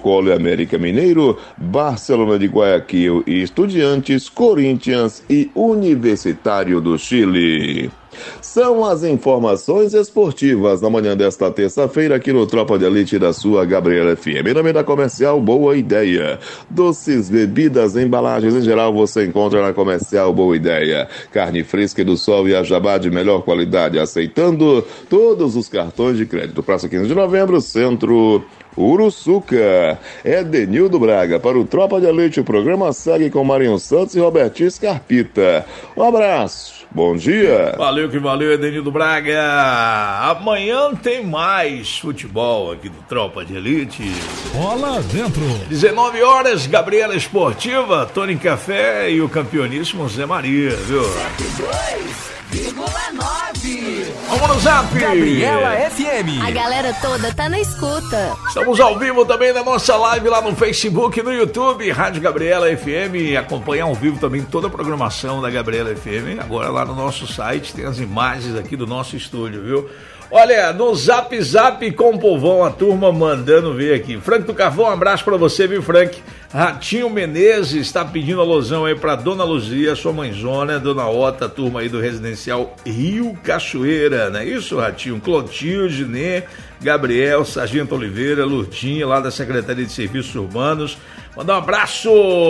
Colo-Colo e América Mineiro, Barcelona de Guayaquil e Estudiantes, Corinthians e Universitário do Chile. São as informações esportivas na manhã desta terça-feira aqui no Tropa de Elite da sua Gabriela F M. Em nome da Comercial Boa Ideia. Doces, bebidas, embalagens em geral você encontra na Comercial Boa Ideia. Carne fresca do sol e a jabá de melhor qualidade, aceitando todos os cartões de crédito. Praça quinze de novembro, Centro Uruçuca. Edenildo Braga para o Tropa de Elite. O programa segue com Marinho Santos e Robertinho Scarpita. Um abraço. Bom dia. Valeu que valeu, Edenildo Braga. Amanhã tem mais futebol aqui do Tropa de Elite. Bola dentro. dezenove horas, Gabriela Esportiva, Tony Café e o campeoníssimo Zé Maria, viu? cento e dois vírgula nove. Vamos no Zap. Gabriela F M. A galera toda tá na escuta. Estamos ao vivo também na nossa live lá no Facebook e no YouTube, Rádio Gabriela F M. Acompanhar ao vivo também toda a programação da Gabriela F M. Agora lá no nosso site tem as imagens aqui do nosso estúdio, viu? Olha, no Zap Zap com o povão, a turma mandando ver aqui. Frank do Carvão, um abraço pra você, viu, Frank? Ratinho Menezes está pedindo alusão aí pra Dona Luzia, sua mãezona, Dona Ota, a turma aí do residencial Rio Cachoeira, não é isso, Ratinho? Clotilde, Né, Gabriel, Sargento Oliveira, Lurdinha, lá da Secretaria de Serviços Urbanos. Mandar um abraço,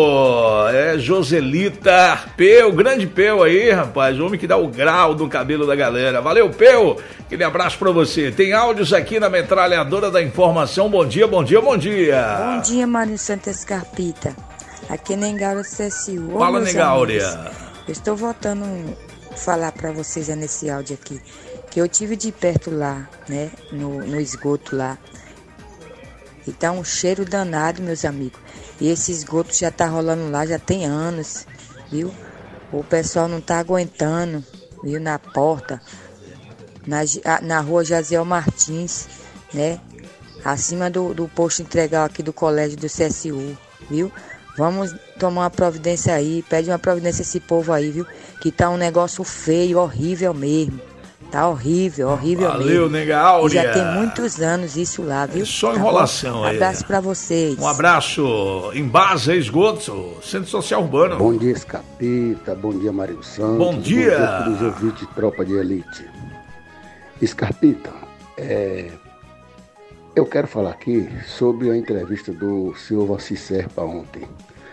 é Joselita Peu, grande Peu aí, rapaz, o homem que dá o grau no cabelo da galera. Valeu, Peu, aquele abraço pra você. Tem áudios aqui na metralhadora da informação. Bom dia, bom dia, bom dia. Bom dia, Mário Santos Carpita. Aqui é Nengáuria C S U. Fala, Nengáuria. Eu estou voltando falar pra vocês nesse áudio aqui, que eu tive de perto lá, né, no, no esgoto lá. E tá um cheiro danado, meus amigos. E esse esgoto já tá rolando lá, já tem anos, viu? O pessoal não tá aguentando, viu? Na porta, na, na rua Jaziel Martins, né? Acima do, do posto integral aqui do colégio do C S U, viu? Vamos tomar uma providência aí, pede uma providência a esse povo aí, viu? Que tá um negócio feio, horrível mesmo. Tá horrível, horrível Valeu, mesmo. Valeu, nega Áurea. Já tem muitos anos isso lá, viu? É só tá enrolação bom? aí. Abraço pra vocês. Um abraço. Embasa, esgoto, Centro Social Urbano. Bom dia, Scarpita. Bom dia, Mário Santos. Bom dia. Bom dia a todos os ouvintes de Tropa de Elite. Scarpita, é... eu quero falar aqui sobre a entrevista do senhor Valci Serpa ontem.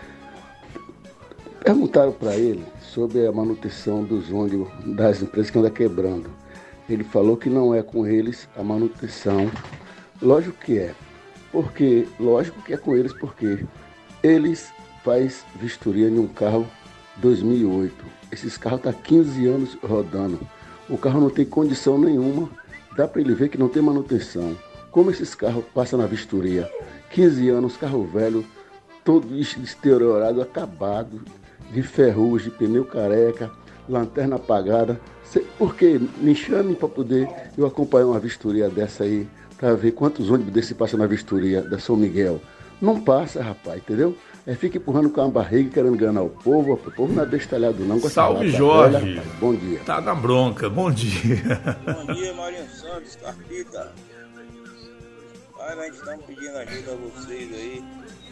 Perguntaram para ele sobre a manutenção dos ônibus das empresas que andam quebrando. Ele falou que não é com eles a manutenção. Lógico que é. Porque, lógico que é com eles, porque eles fazem vistoria em um carro dois mil e oito. Esses carros estão há quinze anos rodando. O carro não tem condição nenhuma. Dá para ele ver que não tem manutenção. Como esses carros passam na vistoria? quinze anos, carro velho, todo deteriorado, acabado, de ferrugem, pneu careca, lanterna apagada. Por que me chamem para poder eu acompanhar uma vistoria dessa aí, para ver quantos ônibus desse passam na vistoria da São Miguel? Não passa, rapaz, entendeu? É, fica empurrando com a barriga, querendo enganar o povo. O povo não é bestalhado, não. Salve, Jorge. Velha, bom dia. Tá na bronca, bom dia. Bom dia, Marinho Santos, Carpita. Pai, nós estamos pedindo ajuda a vocês aí.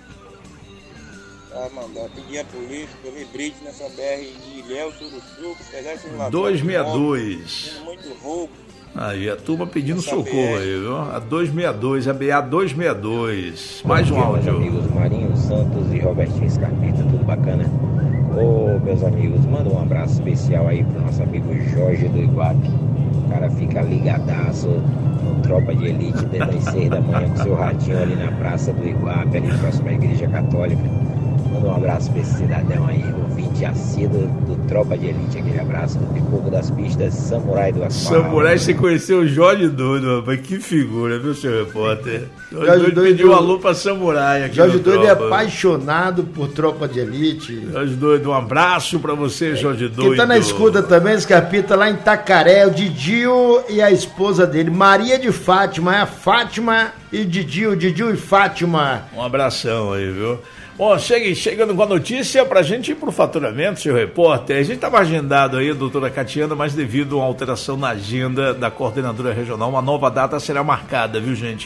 Tá, mandar pedir a polícia pelo híbrido nessa B R de Ilhéus, Uruçuca, pegar esse ladrão. duzentos e sessenta e dois. Tendo muito roubo. Aí, a turma pedindo socorro aí, viu? A duzentos e sessenta e dois, a B A duzentos e sessenta e dois. Mais um áudio. Meus amigos Marinho Santos e Robertinho Scarpita, tudo bacana? Ô, meus amigos, manda um abraço especial aí pro nosso amigo Jorge do Iguape. O cara fica ligadaço no Tropa de Elite desde as seis da manhã com seu ratinho ali na Praça do Iguape, ali próximo à Igreja Católica. Manda um abraço pra esse cidadão aí, ouvinte assíduo do Tropa de Elite. Aquele abraço do Pipoco das Pistas, Samurai do Asfalto. Samurai, você conheceu o Jorge Doido, rapaz. Que figura, viu, seu repórter? Jorge, Jorge Doido pediu um alô pra Samurai aqui. Jorge no Doido é Tropa. apaixonado por Tropa de Elite. Jorge Doido, um abraço pra você, Jorge Doido. Quem tá na escuta também, Scarpita, lá em Itacaré, o Didio e a esposa dele, Maria de Fátima, é a Fátima e Didio, Didio e Fátima. Um abração aí, viu? Bom, chegue, chegando com a notícia pra gente ir pro faturamento, seu repórter. A gente estava agendado aí, doutora Catiana, mas devido a uma alteração na agenda da coordenadora regional, uma nova data será marcada, viu, gente?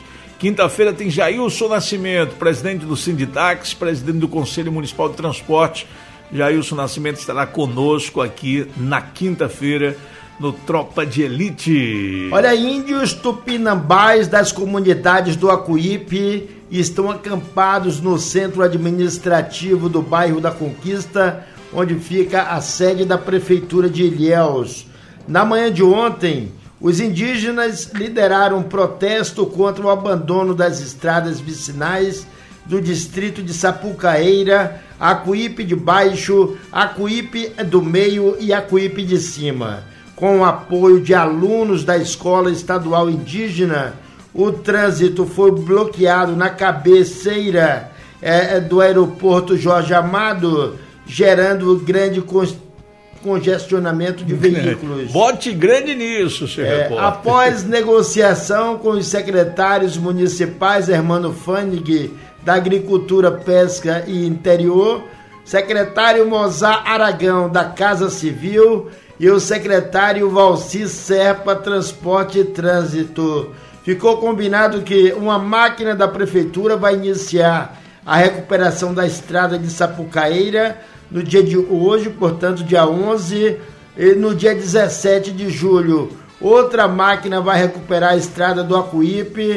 Quinta-feira tem Jailson Nascimento, presidente do Sinditax, presidente do Conselho Municipal de Transporte. Jailson Nascimento estará conosco aqui na quinta-feira no Tropa de Elite. Olha, índios tupinambás das comunidades do Acuípe estão acampados no centro administrativo do bairro da Conquista, onde fica a sede da Prefeitura de Ilhéus. Na manhã de ontem, os indígenas lideraram um protesto contra o abandono das estradas vicinais do distrito de Sapucaeira, Acuípe de Baixo, Acuípe do Meio e Acuípe de Cima. Com o apoio de alunos da Escola Estadual Indígena, o trânsito foi bloqueado na cabeceira é, do aeroporto Jorge Amado, gerando grande con- congestionamento de veículos. Bote grande nisso, senhor é, repórter. Após negociação com os secretários municipais Hermano Fanig, da Agricultura, Pesca e Interior, secretário Mozar Aragão, da Casa Civil, e o secretário Valci Serpa, Transporte e Trânsito. Ficou combinado que uma máquina da prefeitura vai iniciar a recuperação da estrada de Sapucaeira no dia de hoje, portanto dia onze, e no dia dezessete de julho. Outra máquina vai recuperar a estrada do Acuípe.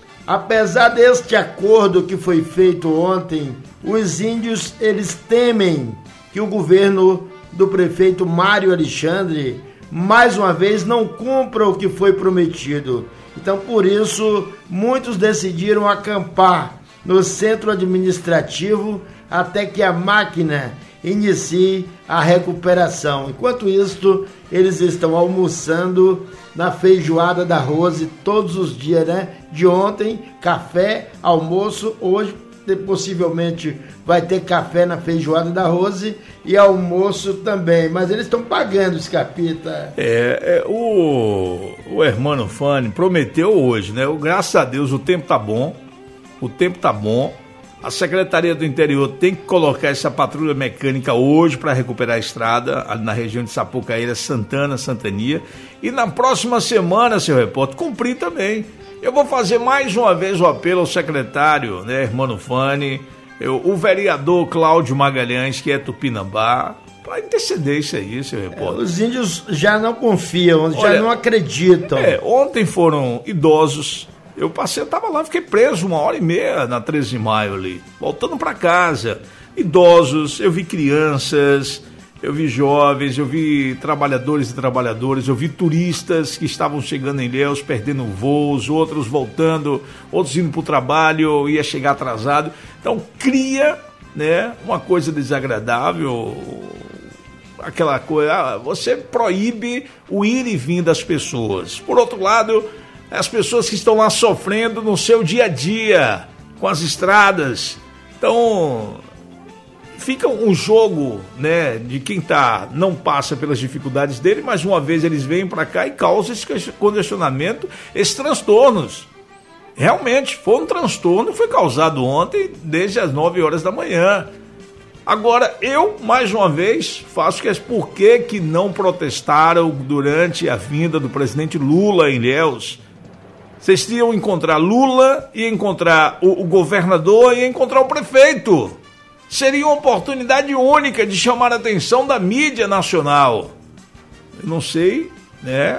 Apesar deste acordo que foi feito ontem, os índios eles temem que o governo do prefeito Mário Alexandre mais uma vez não cumpra o que foi prometido. Então, por isso, muitos decidiram acampar no centro administrativo até que a máquina inicie a recuperação. Enquanto isso, eles estão almoçando na feijoada da Rose todos os dias, né? De ontem, café, almoço, hoje possivelmente vai ter café na feijoada da Rose e almoço também, mas eles estão pagando, Scarpita. É, é o, o Hermano Fani prometeu hoje, né? Graças a Deus o tempo tá bom, o tempo tá bom. A Secretaria do Interior tem que colocar essa patrulha mecânica hoje para recuperar a estrada ali na região de Sapucaeira, Santana, Santania. E na próxima semana, seu repórter, cumprir também. Eu vou fazer mais uma vez o apelo ao secretário, né, Hermano Fani, eu, o vereador Cláudio Magalhães, que é Tupinambá, para interceder isso aí, seu repórter. É, os índios já não confiam, já Olha, não acreditam. É, ontem foram idosos. Eu passei, eu tava lá, fiquei preso uma hora e meia na treze de maio ali, voltando para casa. Idosos, eu vi crianças, eu vi jovens, eu vi trabalhadores e trabalhadoras, eu vi turistas que estavam chegando em Ilhéus, perdendo voos, outros voltando, outros indo para o trabalho, ia chegar atrasado. Então cria, né, uma coisa desagradável, aquela coisa, você proíbe o ir e vir das pessoas. Por outro lado, as pessoas que estão lá sofrendo no seu dia a dia, com as estradas. Então, fica um jogo, né, de quem tá, não passa pelas dificuldades dele, mas uma vez eles vêm para cá e causam esse congestionamento, esses transtornos. Realmente, foi um transtorno que foi causado ontem, desde as nove horas da manhã. Agora, eu, mais uma vez, faço que por que que não protestaram durante a vinda do presidente Lula em Ilhéus? Vocês iam encontrar Lula, ia encontrar o, o governador, ia encontrar o prefeito. Seria uma oportunidade única de chamar a atenção da mídia nacional. Eu não sei, né?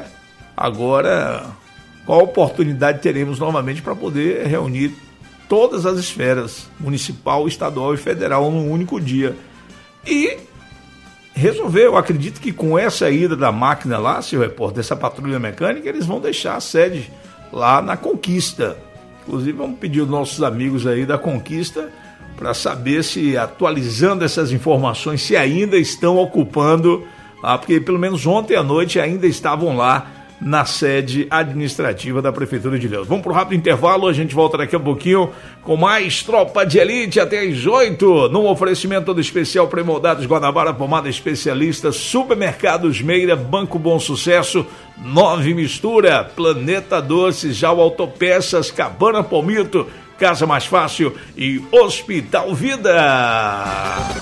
Agora, qual oportunidade teremos novamente para poder reunir todas as esferas, municipal, estadual e federal, num único dia. E resolver, eu acredito que com essa ida da máquina lá, seu repórter, dessa patrulha mecânica, eles vão deixar a sede lá na Conquista. Inclusive, vamos pedir aos nossos amigos aí da Conquista para saber se, atualizando essas informações, se ainda estão ocupando, ah, porque pelo menos ontem à noite ainda estavam lá na sede administrativa da Prefeitura de Ilhéus. Vamos para o rápido intervalo, a gente volta daqui a pouquinho com mais Tropa de Elite até às oito, num oferecimento todo especial Premoldados Guanabara, Pomada Especialista, Supermercados Meira, Banco Bom Sucesso, Nove Mistura, Planeta Doces, Jau Autopeças, Cabana Palmito, Casa Mais Fácil e Hospital Vida. Ela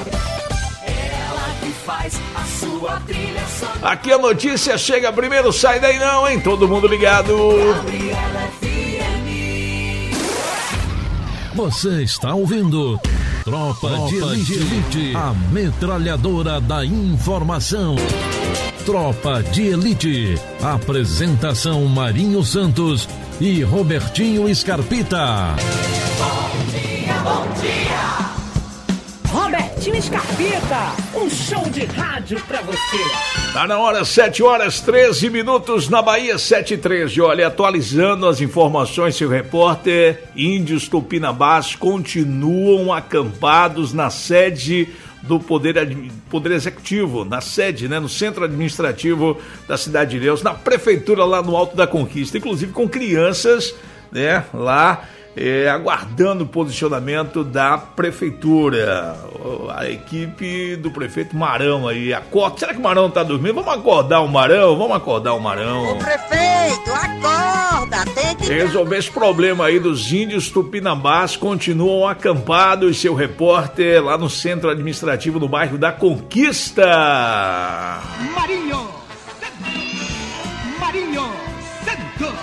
que faz a sua trilha sonora. Aqui a notícia chega primeiro, sai daí não, hein? Todo mundo ligado. Gabriela F M. Você está ouvindo Tropa, Tropa de Elite, Elite, a metralhadora da informação. Tropa de Elite. Apresentação Marinho Santos e Robertinho Scarpita. Bom dia, bom dia. Robertinho Scarpita, um show de rádio pra você. Tá na hora, sete horas, treze minutos na Bahia, sete e treze. Olha, atualizando as informações, seu repórter, índios tupinambás continuam acampados na sede do Poder, Poder Executivo, na sede, né, no centro administrativo da cidade de Ilhéus, na prefeitura lá no Alto da Conquista, inclusive com crianças, né, lá é, aguardando o posicionamento da prefeitura. A equipe do prefeito Marão aí, acorda. Será que o Marão tá dormindo? Vamos acordar o Marão, vamos acordar o Marão. Ô prefeito, acorda, tem que... Resolver esse problema aí dos índios tupinambás, continuam acampados, seu repórter, lá no centro administrativo do bairro da Conquista. Marinho Marinho Santos.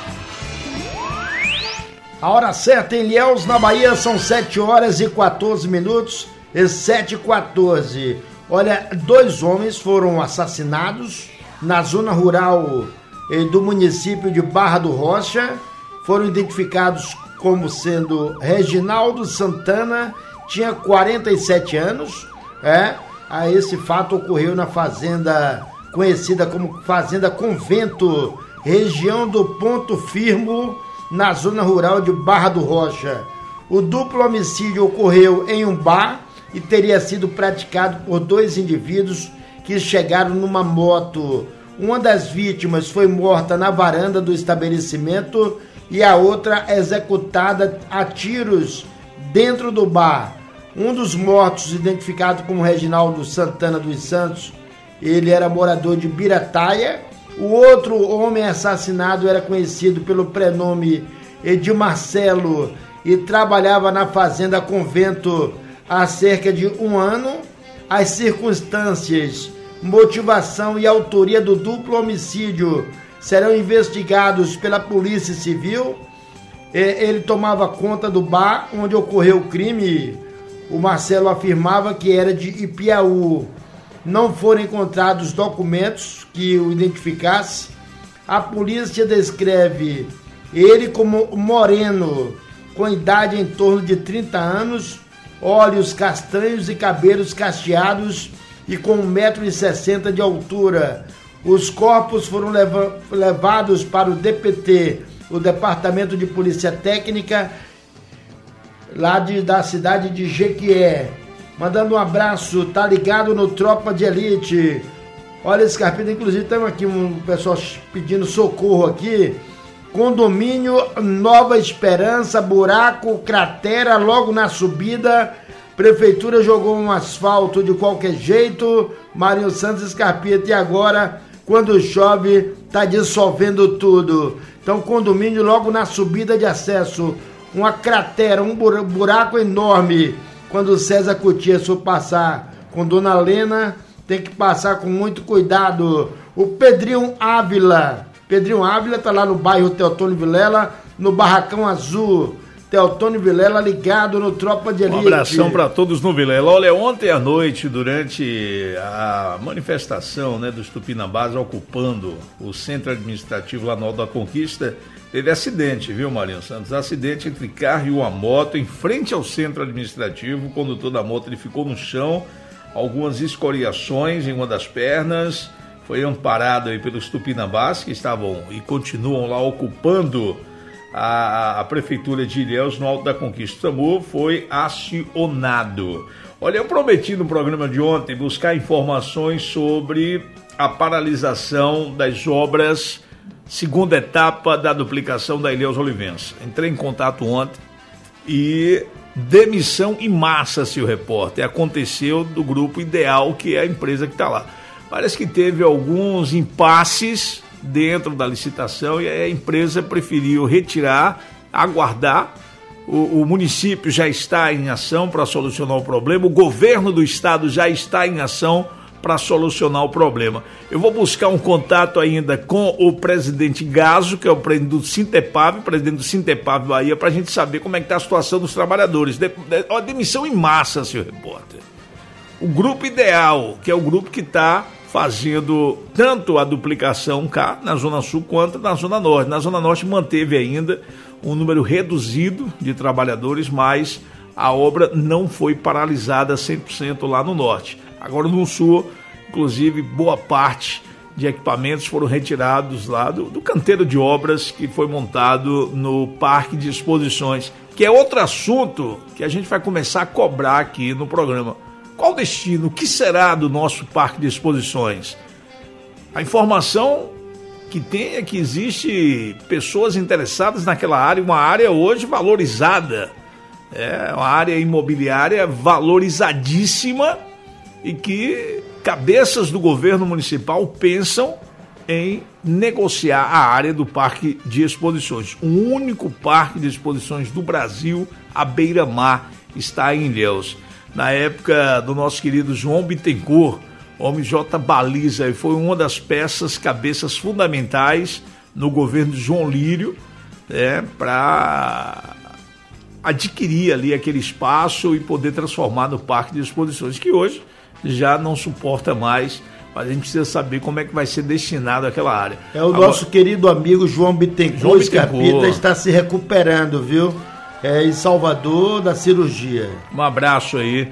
A hora certa em Ilhéus, na Bahia, são sete horas e quatorze minutos, e sete e quatorze. Olha, dois homens foram assassinados na zona rural eh, do município de Barra do Rocha. Foram identificados como sendo Reginaldo Santana, tinha quarenta e sete anos. É, a esse fato ocorreu na fazenda conhecida como Fazenda Convento, região do Ponto Firmo, na zona rural de Barra do Rocha. O duplo homicídio ocorreu em um bar e teria sido praticado por dois indivíduos que chegaram numa moto. Uma das vítimas foi morta na varanda do estabelecimento e a outra executada a tiros dentro do bar. Um dos mortos, identificado como Reginaldo Santana dos Santos, ele era morador de Birataia. O outro homem assassinado era conhecido pelo prenome de Marcelo e trabalhava na Fazenda Convento há cerca de um ano. As circunstâncias, motivação e autoria do duplo homicídio serão investigados pela Polícia Civil. Ele tomava conta do bar onde ocorreu o crime. O Marcelo afirmava que era de Ipiaú. Não foram encontrados documentos que o identificassem. A polícia descreve ele como moreno, com idade em torno de trinta anos, olhos castanhos e cabelos cacheados e com um metro e sessenta de altura. Os corpos foram leva- levados para o D P T, o Departamento de Polícia Técnica, lá de, da cidade de Jequié. Mandando um abraço, tá ligado no Tropa de Elite. Olha, Scarpita, inclusive temos aqui um pessoal pedindo socorro aqui. Condomínio Nova Esperança, buraco, cratera logo na subida. Prefeitura jogou um asfalto de qualquer jeito. Marinho Santos, Scarpita, e agora, quando chove, tá dissolvendo tudo. Então, condomínio logo na subida de acesso. Uma cratera, um buraco enorme. Quando o César Coutier for passar com Dona Lena, tem que passar com muito cuidado. O Pedrinho Ávila, Pedrinho Ávila está lá no bairro Teotônio Vilela, no Barracão Azul. Teotônio Vilela ligado no Tropa de Elite. Um abração para todos no Vilela. Olha, ontem à noite, durante a manifestação, né, dos tupinambás ocupando o centro administrativo lá no Alto da Conquista, teve acidente, viu, Marinho Santos? Acidente entre carro e uma moto em frente ao centro administrativo. O condutor da moto ele ficou no chão, algumas escoriações em uma das pernas. Foi amparado aí pelos tupinambás que estavam e continuam lá ocupando a, a prefeitura de Ilhéus no Alto da Conquista. O SAMU foi acionado. Olha, eu prometi no programa de ontem buscar informações sobre a paralisação das obras, segunda etapa da duplicação da Ilhéus Olivença. Entrei em contato ontem e demissão em massa, seu repórter, aconteceu do Grupo Ideal, que é a empresa que está lá. Parece que teve alguns impasses dentro da licitação e a empresa preferiu retirar, aguardar. O, o município já está em ação para solucionar o problema, o governo do estado já está em ação para solucionar o problema. Eu vou buscar um contato ainda com o presidente Gaso, que é o presidente do Sintepab, presidente do Sintepab Bahia, para a gente saber como é que está a situação dos trabalhadores. De, de, ó, demissão em massa, senhor repórter. O grupo ideal, que é o grupo que está fazendo tanto a duplicação cá na Zona Sul quanto na Zona Norte. Na Zona Norte manteve ainda um número reduzido de trabalhadores, mas a obra não foi paralisada cem por cento lá no Norte. Agora no Sul, inclusive, boa parte de equipamentos foram retirados lá do, do canteiro de obras que foi montado no Parque de Exposições, que é outro assunto que a gente vai começar a cobrar aqui no programa. Qual o destino? O que será do nosso Parque de Exposições? A informação que tem é que existe pessoas interessadas naquela área, uma área hoje valorizada, é uma área imobiliária valorizadíssima, e que cabeças do governo municipal pensam em negociar a área do Parque de Exposições. O único parque de exposições do Brasil, a beira-mar, está em Ilhéus. Na época do nosso querido João Bittencourt, homem J. Baliza, foi uma das peças, cabeças fundamentais no governo de João Lírio, né, para adquirir ali aquele espaço e poder transformar no Parque de Exposições, que hoje já não suporta mais, mas a gente precisa saber como é que vai ser destinado àquela área. É o Agora, nosso querido amigo João Bittencourt, João Bittencourt está se recuperando, viu? É, em Salvador, da cirurgia. Um abraço aí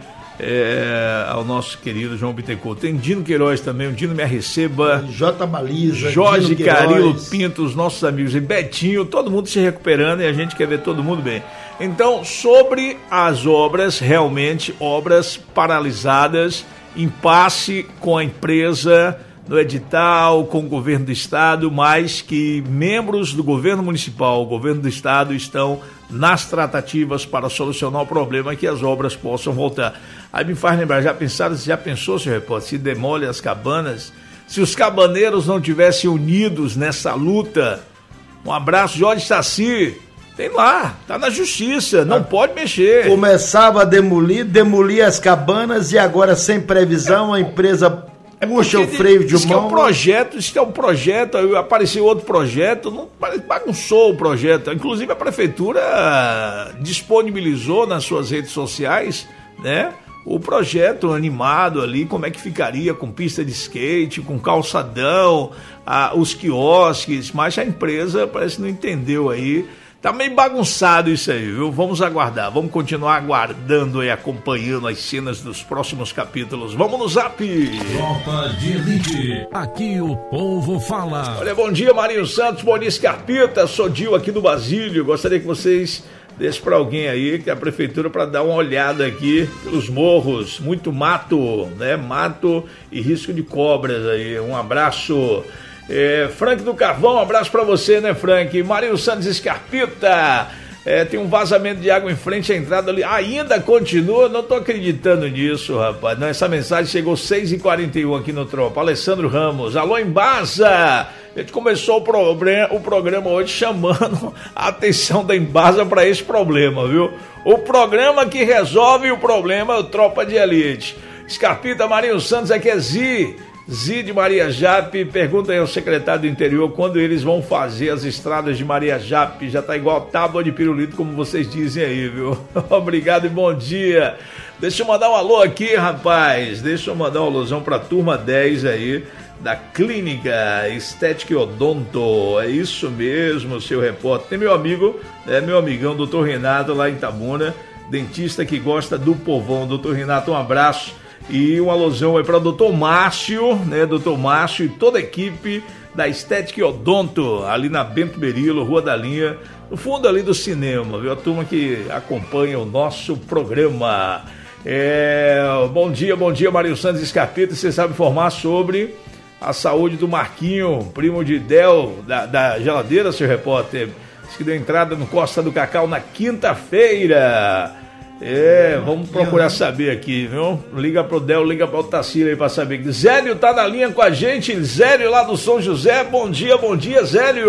é, ao nosso querido João Bittencourt. Tem Dino Queiroz também, o Dino me receba. J. Baliza, Jorge Carilo Pinto, os nossos amigos, e Betinho, todo mundo se recuperando e a gente quer ver todo mundo bem. Então, sobre as obras, realmente, obras paralisadas, impasse com a empresa no edital, com o governo do estado, mas que membros do governo municipal, o governo do estado estão nas tratativas para solucionar o problema e que as obras possam voltar. Aí me faz lembrar, já pensaram, já pensou, senhor repórter, se demole as cabanas? Se os cabaneiros não tivessem unidos nessa luta, um abraço, Jorge Saci, tem lá, tá na justiça, não ah, pode mexer. Começava a demolir, demolir as cabanas e agora sem previsão a empresa é puxa o freio de mão. Isso que é um projeto, isso que é um projeto, aí apareceu outro projeto, não bagunçou o projeto. Inclusive a prefeitura disponibilizou nas suas redes sociais, né, o projeto animado ali, como é que ficaria com pista de skate, com calçadão, a, os quiosques, mas a empresa parece que não entendeu aí. Tá meio bagunçado isso aí, viu? Vamos aguardar, vamos continuar aguardando e acompanhando as cenas dos próximos capítulos. Vamos no Zap! Tropa de Elite, aqui o povo fala. Olha, bom dia, Marinho Santos, bom dia, Scarpita, sou Dil aqui do Basílio. Gostaria que vocês dessem para alguém aí, que é a prefeitura, para dar uma olhada aqui pelos morros. Muito mato, né? Mato e risco de cobras aí. Um abraço. É, Frank do Carvão, um abraço pra você, né, Frank? Marinho Santos Scarpita, é, tem um vazamento de água em frente à entrada ali, ainda continua, não tô acreditando nisso, rapaz. Não, essa mensagem chegou seis e quarenta e um aqui no Tropa. Alessandro Ramos, alô Embasa, a gente começou o, programa, o programa hoje chamando a atenção da Embasa para esse problema, viu? O programa que resolve o problema é o Tropa de Elite. Scarpita, Marinho Santos, aqui é Zi Zi de Maria Jape, pergunta aí ao secretário do interior quando eles vão fazer as estradas de Maria Jape. Já tá igual tábua de pirulito, como vocês dizem aí, viu? Obrigado e bom dia. Deixa eu mandar um alô aqui, rapaz. Deixa eu mandar um alôzão pra turma dez aí da Clínica Estética Odonto. É isso mesmo, seu repórter. Tem meu amigo, é meu amigão, doutor Renato, lá em Itabuna, dentista que gosta do povão. doutor Renato, um abraço. E um alôzão aí para o doutor Márcio, né? doutor Márcio e toda a equipe da Estética Odonto, ali na Bento Berilo, Rua da Linha, no fundo ali do cinema, viu? A turma que acompanha o nosso programa. É... Bom dia, bom dia, Marinho Santos Scarpita. Você sabe informar sobre a saúde do Marquinho, primo de Del, da, da geladeira, seu repórter? Diz que deu entrada no Costa do Cacau na quinta-feira. É, vamos procurar saber aqui, viu? Liga pro Del, liga pro Tacílio aí pra saber. Zélio tá na linha com a gente, Zélio lá do São José. Bom dia, bom dia, Zélio.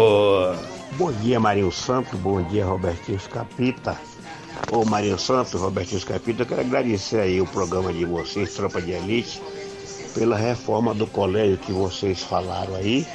Bom dia, Marinho Santos, bom dia, Robertinho Scarpita. Ô, Marinho Santos, Robertinho Scarpita, eu quero agradecer aí o programa de vocês, Tropa de Elite. pela reforma do colégio que vocês falaram aí.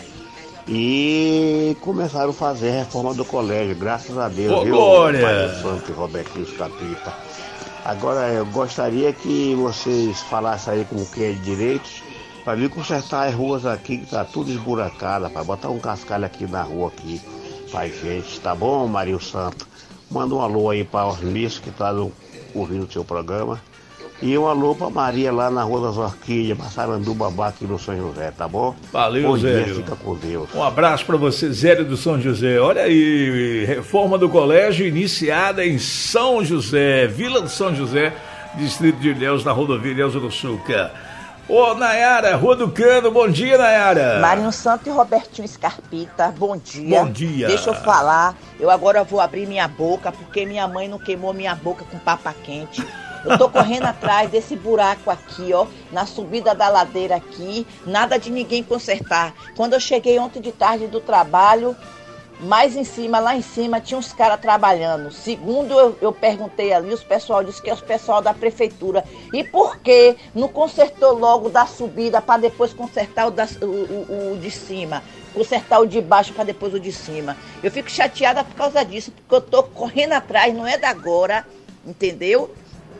E começaram a fazer a reforma do colégio, graças a Deus. Ô, viu, glória! Mário Santos e Robertinho Capita. Agora eu gostaria que vocês falassem aí com quem é de direitos para vir consertar as ruas aqui, que tá tudo esburacada, para botar um cascalho aqui na rua aqui pra gente, tá bom, Mário Santos? Manda um alô aí para Osmício, que tá ouvindo o seu programa. E um alô pra Maria lá na Rua das Orquídeas, Massaranduba, aqui no São José, tá bom? Valeu, bom Zé. Dia, fica com Deus. Um abraço pra você, Zélio do São José. Olha aí, reforma do colégio iniciada em São José, Vila do São José, distrito de Ilhéus, na rodovia Ilhéus do Sul. Ô, Nayara, Rua do Cano, bom dia, Nayara. Marinho Santo e Robertinho Scarpita, bom dia. Bom dia. Deixa eu falar, eu agora vou abrir minha boca, porque minha mãe não queimou minha boca com papa quente. Eu tô correndo atrás desse buraco aqui, ó, na subida da ladeira aqui, nada de ninguém consertar. Quando eu cheguei ontem de tarde do trabalho, mais em cima, lá em cima, tinha uns caras trabalhando. Segundo eu, eu perguntei ali, os pessoal disse que é os pessoal da prefeitura. E por que não consertou logo da subida para depois consertar o, da, o, o, o de cima? Consertar o de baixo para depois o de cima. Eu fico chateada por causa disso, porque eu tô correndo atrás, não é da agora, entendeu?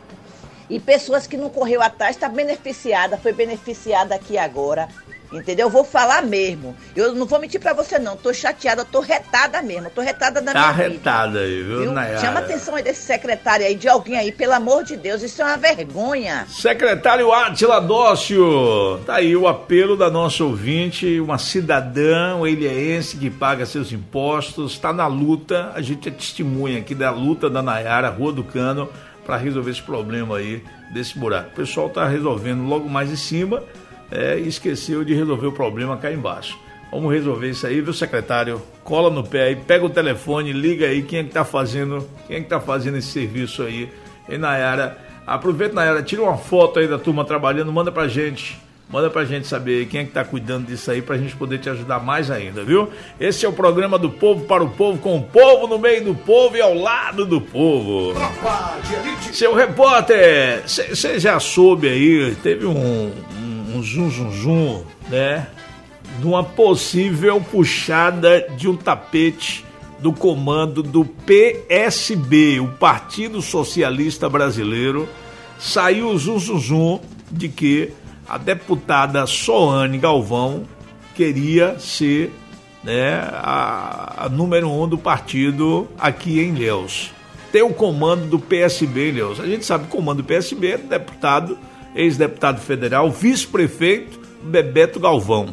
E pessoas que não correu atrás está beneficiada, foi beneficiada aqui agora, entendeu? Eu vou falar mesmo. Eu não vou mentir pra você não, tô chateada, tô retada mesmo, tô retada da minha Tá vida. retada aí, viu, Viu? Nayara? Chama a atenção aí desse secretário aí, de alguém aí, pelo amor de Deus, isso é uma vergonha. Secretário Átila Dócio, tá aí o apelo da nossa ouvinte, uma cidadã, um ilhéense que paga seus impostos, tá na luta, a gente é testemunha aqui da luta da Nayara, Rua do Cano, para resolver esse problema aí desse buraco. O pessoal tá resolvendo logo mais em cima, é, e esqueceu de resolver o problema cá embaixo. Vamos resolver isso aí, viu, secretário? Cola no pé aí, pega o telefone, liga aí quem é que tá fazendo, quem é que tá fazendo esse serviço aí. E Nayara, aproveita, Nayara, tira uma foto aí da turma trabalhando, manda pra gente. Manda pra gente saber quem é que tá cuidando disso aí pra gente poder te ajudar mais ainda, viu? Esse é o programa do povo para o povo, com o povo no meio do povo e ao lado do povo. Seu repórter, você já soube aí, teve um, um, um zum zum zum, né? De uma possível puxada de um tapete do comando do P S B, o Partido Socialista Brasileiro. Saiu o zum zum zum de que a deputada Soane Galvão queria ser, né, a, a número um do partido aqui em Ilhéus. Tem o comando do P S B em Ilhéus. A gente sabe que o comando do P S B é deputado, ex-deputado federal, vice-prefeito Bebeto Galvão.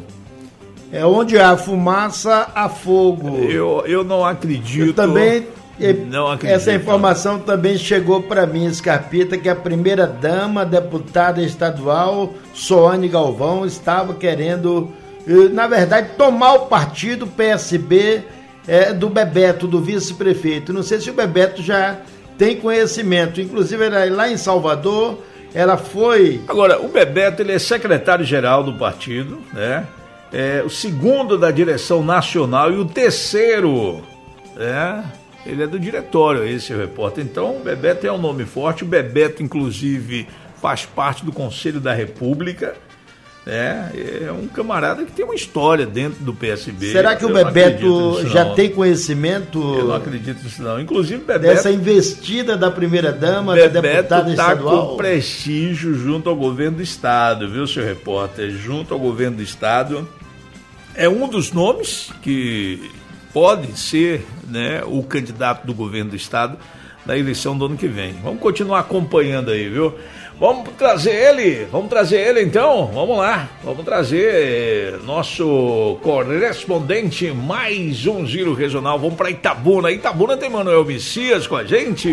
É onde há fumaça, há fogo. Eu, eu não acredito. Eu também... Não acredito. Essa informação também chegou para mim, Scarpita, que a primeira-dama, deputada estadual, Soane Galvão, estava querendo, na verdade, tomar o partido P S B é, do Bebeto, do vice-prefeito. Não sei se o Bebeto já tem conhecimento. Inclusive, era lá em Salvador, ela foi... Agora, o Bebeto, ele é secretário-geral do partido, né? É o segundo da direção nacional e o terceiro, né? Ele é do diretório, esse repórter. Então, o Bebeto é um nome forte. O Bebeto, inclusive, faz parte do Conselho da República. Né? É um camarada que tem uma história dentro do P S B. Será que o Bebeto já tem conhecimento? Eu não acredito nisso, não. Inclusive, o Bebeto... Dessa investida da primeira-dama, da deputada tá estadual? Com prestígio junto ao governo do Estado, viu, seu repórter? Junto ao governo do Estado. É um dos nomes que... pode ser, né, o candidato do governo do estado na eleição do ano que vem. Vamos continuar acompanhando aí, viu? Vamos trazer ele, vamos trazer ele então, vamos lá, vamos trazer nosso correspondente, mais um giro regional, vamos para Itabuna. Itabuna tem Manuel Messias com a gente.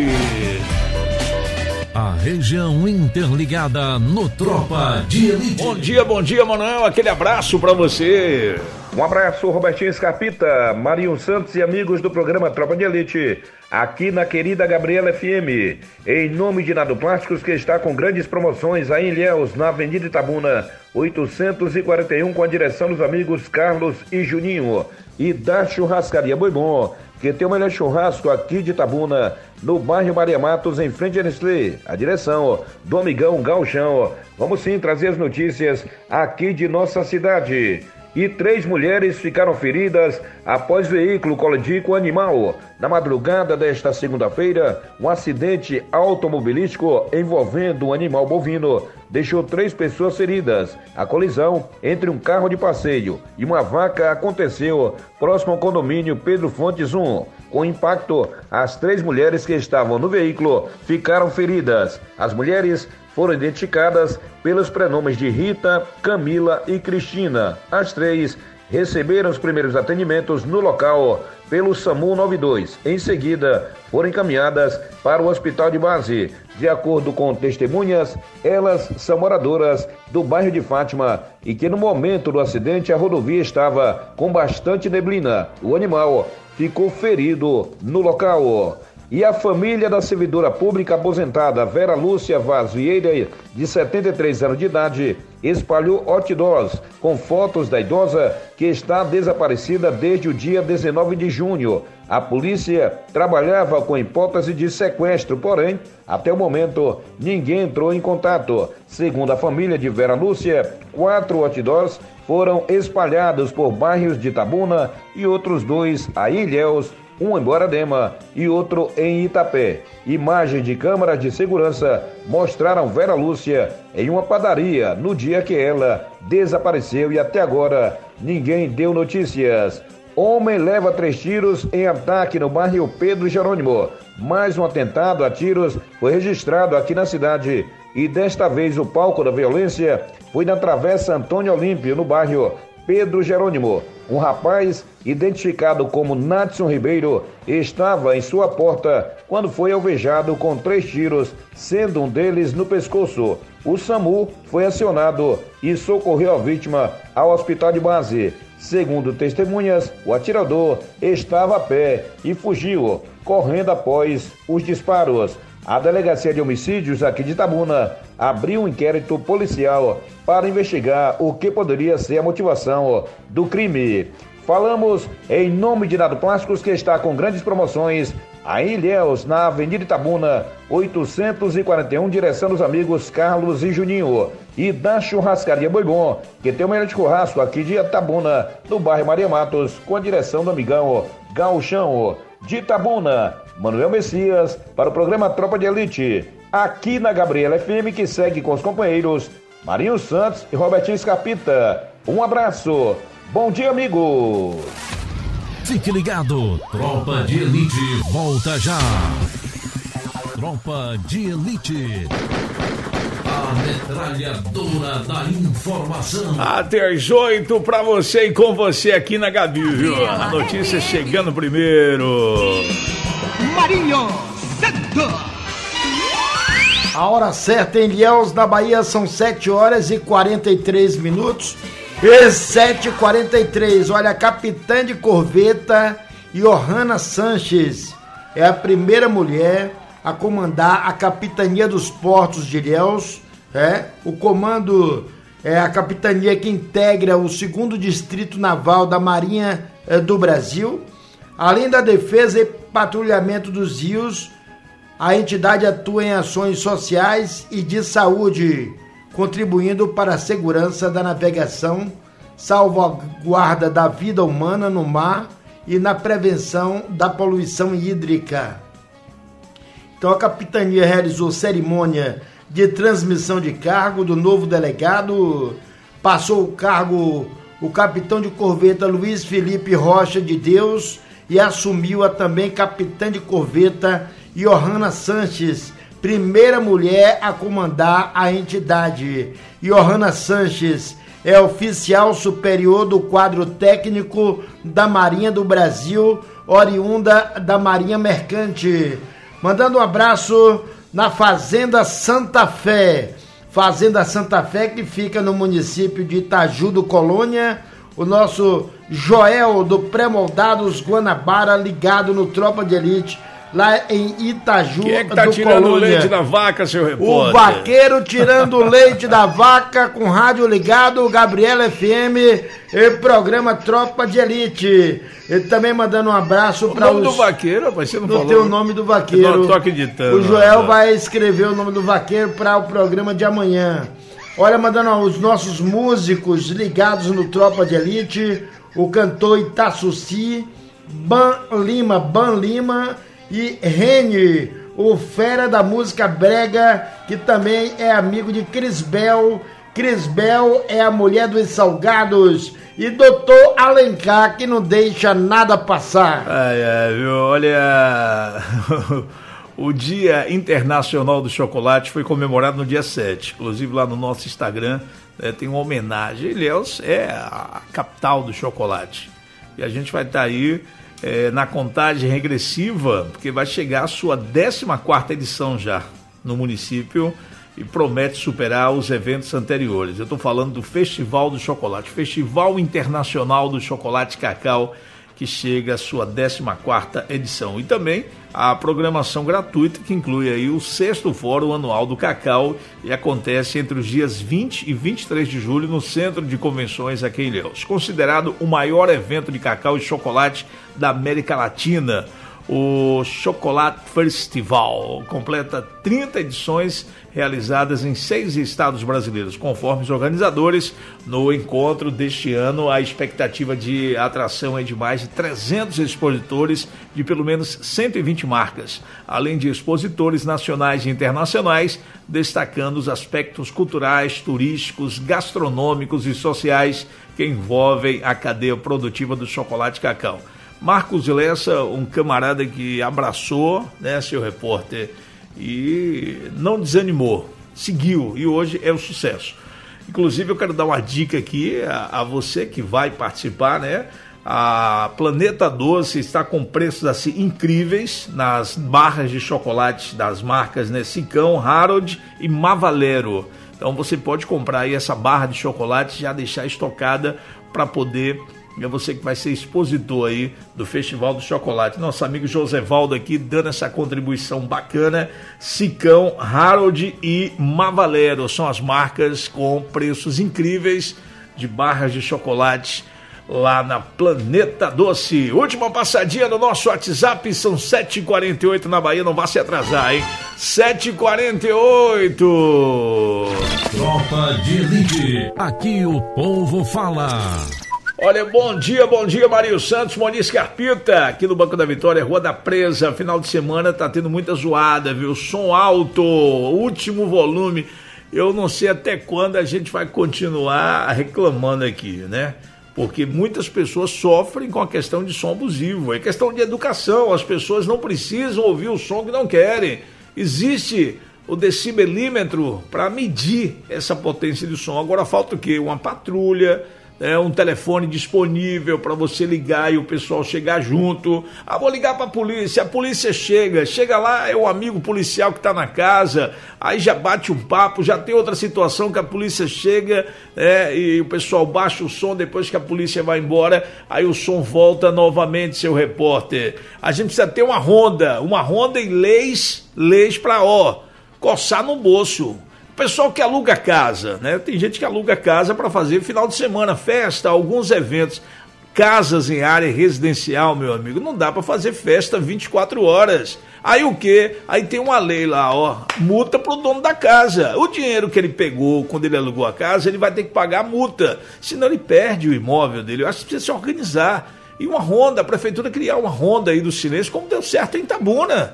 A região interligada no Tropa de Elite. Bom dia, bom dia, Manuel, aquele abraço para você. Um abraço, Robertinho Scarpita, Marinho Santos e amigos do programa Tropa de Elite, aqui na querida Gabriela F M, em nome de Nado Plásticos, que está com grandes promoções aí em Ilhéus, na Avenida Itabuna, oitocentos e quarenta e um, com a direção dos amigos Carlos e Juninho, e da Churrascaria Boi Bom, que tem o melhor churrasco aqui de Itabuna, no bairro Maria Matos, em frente a Nestlé. A direção do amigão Gauchão. Vamos sim trazer as notícias aqui de nossa cidade. E três mulheres ficaram feridas após veículo colidir com animal. Na madrugada desta segunda-feira, um acidente automobilístico envolvendo um animal bovino deixou três pessoas feridas. A colisão entre um carro de passeio e uma vaca aconteceu próximo ao condomínio Pedro Fontes um. Com impacto, as três mulheres que estavam no veículo ficaram feridas. As mulheres foram identificadas pelos prenomes de Rita, Camila e Cristina. As três receberam os primeiros atendimentos no local pelo SAMU noventa e dois. Em seguida, foram encaminhadas para o hospital de base. De acordo com testemunhas, elas são moradoras do bairro de Fátima e que no momento do acidente a rodovia estava com bastante neblina. O animal ficou ferido no local. E a família da servidora pública aposentada Vera Lúcia Vaz Vieira, de setenta e três anos de idade, espalhou outdoors com fotos da idosa que está desaparecida desde o dia dezenove de junho. A polícia trabalhava com hipótese de sequestro, porém, até o momento, ninguém entrou em contato. Segundo a família de Vera Lúcia, quatro outdoors foram espalhados por bairros de Itabuna e outros dois a Ilhéus, um em Borborema e outro em Itapé. Imagens de câmeras de segurança mostraram Vera Lúcia em uma padaria no dia que ela desapareceu e até agora ninguém deu notícias. Homem leva três tiros em ataque no bairro Pedro Jerônimo. Mais um atentado a tiros foi registrado aqui na cidade e desta vez o palco da violência foi na Travessa Antônio Olímpio, no bairro Pedro Jerônimo. Um rapaz, identificado como Natson Ribeiro, estava em sua porta quando foi alvejado com três tiros, sendo um deles no pescoço. O SAMU foi acionado e socorreu a vítima ao hospital de base. Segundo testemunhas, o atirador estava a pé e fugiu, correndo após os disparos. A Delegacia de Homicídios aqui de Itabuna abriu um inquérito policial para investigar o que poderia ser a motivação do crime. Falamos em nome de Nado Plásticos, que está com grandes promoções em Ilhéus, na Avenida Itabuna, oitocentos e quarenta e um, direção dos amigos Carlos e Juninho. E da Churrascaria Boi Bom, que tem o melhor churrasco aqui de Itabuna, no bairro Maria Matos, com a direção do amigão Gauchão. De Itabuna, Manuel Messias, para o programa Tropa de Elite, aqui na Gabriela F M, que segue com os companheiros Marinho Santos e Robertinho Scarpita. Um abraço, bom dia, amigos! Fique ligado, Tropa de Elite volta já. Tropa de Elite, a metralhadora da informação. Até às oito pra você e com você aqui na Gabi, viu? A notícia chegando primeiro. Marinho Santos. A hora certa em Ilhéus, na Bahia, são sete horas e quarenta e três minutos. E sete e quarenta e três. Olha, a capitã de corveta Johanna Sanches é a primeira mulher a comandar a capitania dos portos de Ilhéus. É, o comando é a capitania que integra o segundo distrito naval da Marinha é, do Brasil. Além da defesa e patrulhamento dos rios, a entidade atua em ações sociais e de saúde, contribuindo para a segurança da navegação, salvaguarda da vida humana no mar e na prevenção da poluição hídrica. Então a capitania realizou cerimônia de transmissão de cargo do novo delegado. Passou o cargo o capitão de corveta Luiz Felipe Rocha de Deus e assumiu a também capitã de corveta Johanna Sanches, primeira mulher a comandar a entidade. Johanna Sanches é oficial superior do quadro técnico da Marinha do Brasil, oriunda da Marinha Mercante. Mandando um abraço na Fazenda Santa Fé. Fazenda Santa Fé, que fica no município de Itaju do Colônia. O nosso Joel do Pré-Moldados Guanabara, ligado no Tropa de Elite, lá em Itaju, Quem é que tá do tirando Colônia. leite da vaca, seu repórter? O vaqueiro tirando leite da vaca com rádio ligado, Gabriela F M e programa Tropa de Elite. Ele também mandando um abraço para os... O nome do vaqueiro, rapaz, você não, não falou. tem o nome do vaqueiro. Eu não tô acreditando. O Joel não, vai escrever o nome do vaqueiro para o programa de amanhã. Olha, mandando os nossos músicos ligados no Tropa de Elite, o cantor Itaçuci, Ban Lima, Ban Lima e Reni, o fera da música brega, que também é amigo de Crisbel. Crisbel é a mulher dos salgados. E doutor Alencar, que não deixa nada passar. Ai, ai, viu? Olha... O Dia Internacional do Chocolate foi comemorado no dia sete. Inclusive lá no nosso Instagram, né, tem uma homenagem. Ilhéus é a capital do chocolate. E a gente vai estar aí é, na contagem regressiva, porque vai chegar a sua décima quarta edição já no município e promete superar os eventos anteriores. Eu estou falando do Festival do Chocolate, Festival Internacional do Chocolate Cacau, que chega à sua décima quarta edição. E também a programação gratuita, que inclui aí o sexto Fórum Anual do Cacau, e acontece entre os dias vinte e vinte e três de julho no Centro de Convenções aqui em Ilhéus. Considerado o maior evento de cacau e chocolate da América Latina, o Chocolate Festival completa trinta edições realizadas em seis estados brasileiros. Conforme os organizadores, no encontro deste ano, a expectativa de atração é de mais de trezentos expositores de pelo menos cento e vinte marcas, além de expositores nacionais e internacionais, destacando os aspectos culturais, turísticos, gastronômicos e sociais que envolvem a cadeia produtiva do chocolate cacau. Marcos Lessa, um camarada que abraçou, né, seu repórter, e não desanimou, seguiu, e hoje é o sucesso. Inclusive, eu quero dar uma dica aqui a, a você que vai participar, né? A Planeta Doce está com preços assim incríveis nas barras de chocolate das marcas, né, Sicão, Harold e Mavalero. Então você pode comprar aí essa barra de chocolate e já deixar estocada para poder... É você que vai ser expositor aí do Festival do Chocolate. Nosso amigo Josevaldo aqui dando essa contribuição bacana. Sicão, Harold e Mavalero são as marcas com preços incríveis de barras de chocolate lá na Planeta Doce. Última passadinha no nosso WhatsApp, são sete e quarenta e oito na Bahia, não vai se atrasar, hein? sete e quarenta e oito. Tropa de Elite, aqui o povo fala. Olha, bom dia, bom dia, Mario Santos, Moni Scarpita, aqui no Banco da Vitória, Rua da Presa. Final de semana tá tendo muita zoada, viu? Som alto, último volume. Eu não sei até quando a gente vai continuar reclamando aqui, né? Porque muitas pessoas sofrem com a questão de som abusivo. É questão de educação, as pessoas não precisam ouvir o som que não querem. Existe o decibelímetro para medir essa potência de som. Agora falta o quê? Uma patrulha... É um telefone disponível para você ligar e o pessoal chegar junto. Ah, vou ligar para a polícia. A polícia chega, chega lá, é o amigo policial que está na casa, aí já bate um papo, já tem outra situação que a polícia chega, é, e o pessoal baixa o som depois que a polícia vai embora, aí o som volta novamente, seu repórter. A gente precisa ter uma ronda, uma ronda e leis, leis para, ó, coçar no bolso. Pessoal que aluga casa, né? Tem gente que aluga casa para fazer final de semana, festa, alguns eventos. Casas em área residencial, meu amigo, não dá para fazer festa vinte e quatro horas. Aí o quê? Aí tem uma lei lá, ó, multa pro dono da casa. O dinheiro que ele pegou quando ele alugou a casa, ele vai ter que pagar a multa, senão ele perde o imóvel dele. Eu acho que precisa se organizar. E uma ronda, a prefeitura criar uma ronda aí do silêncio, como deu certo em Itabuna.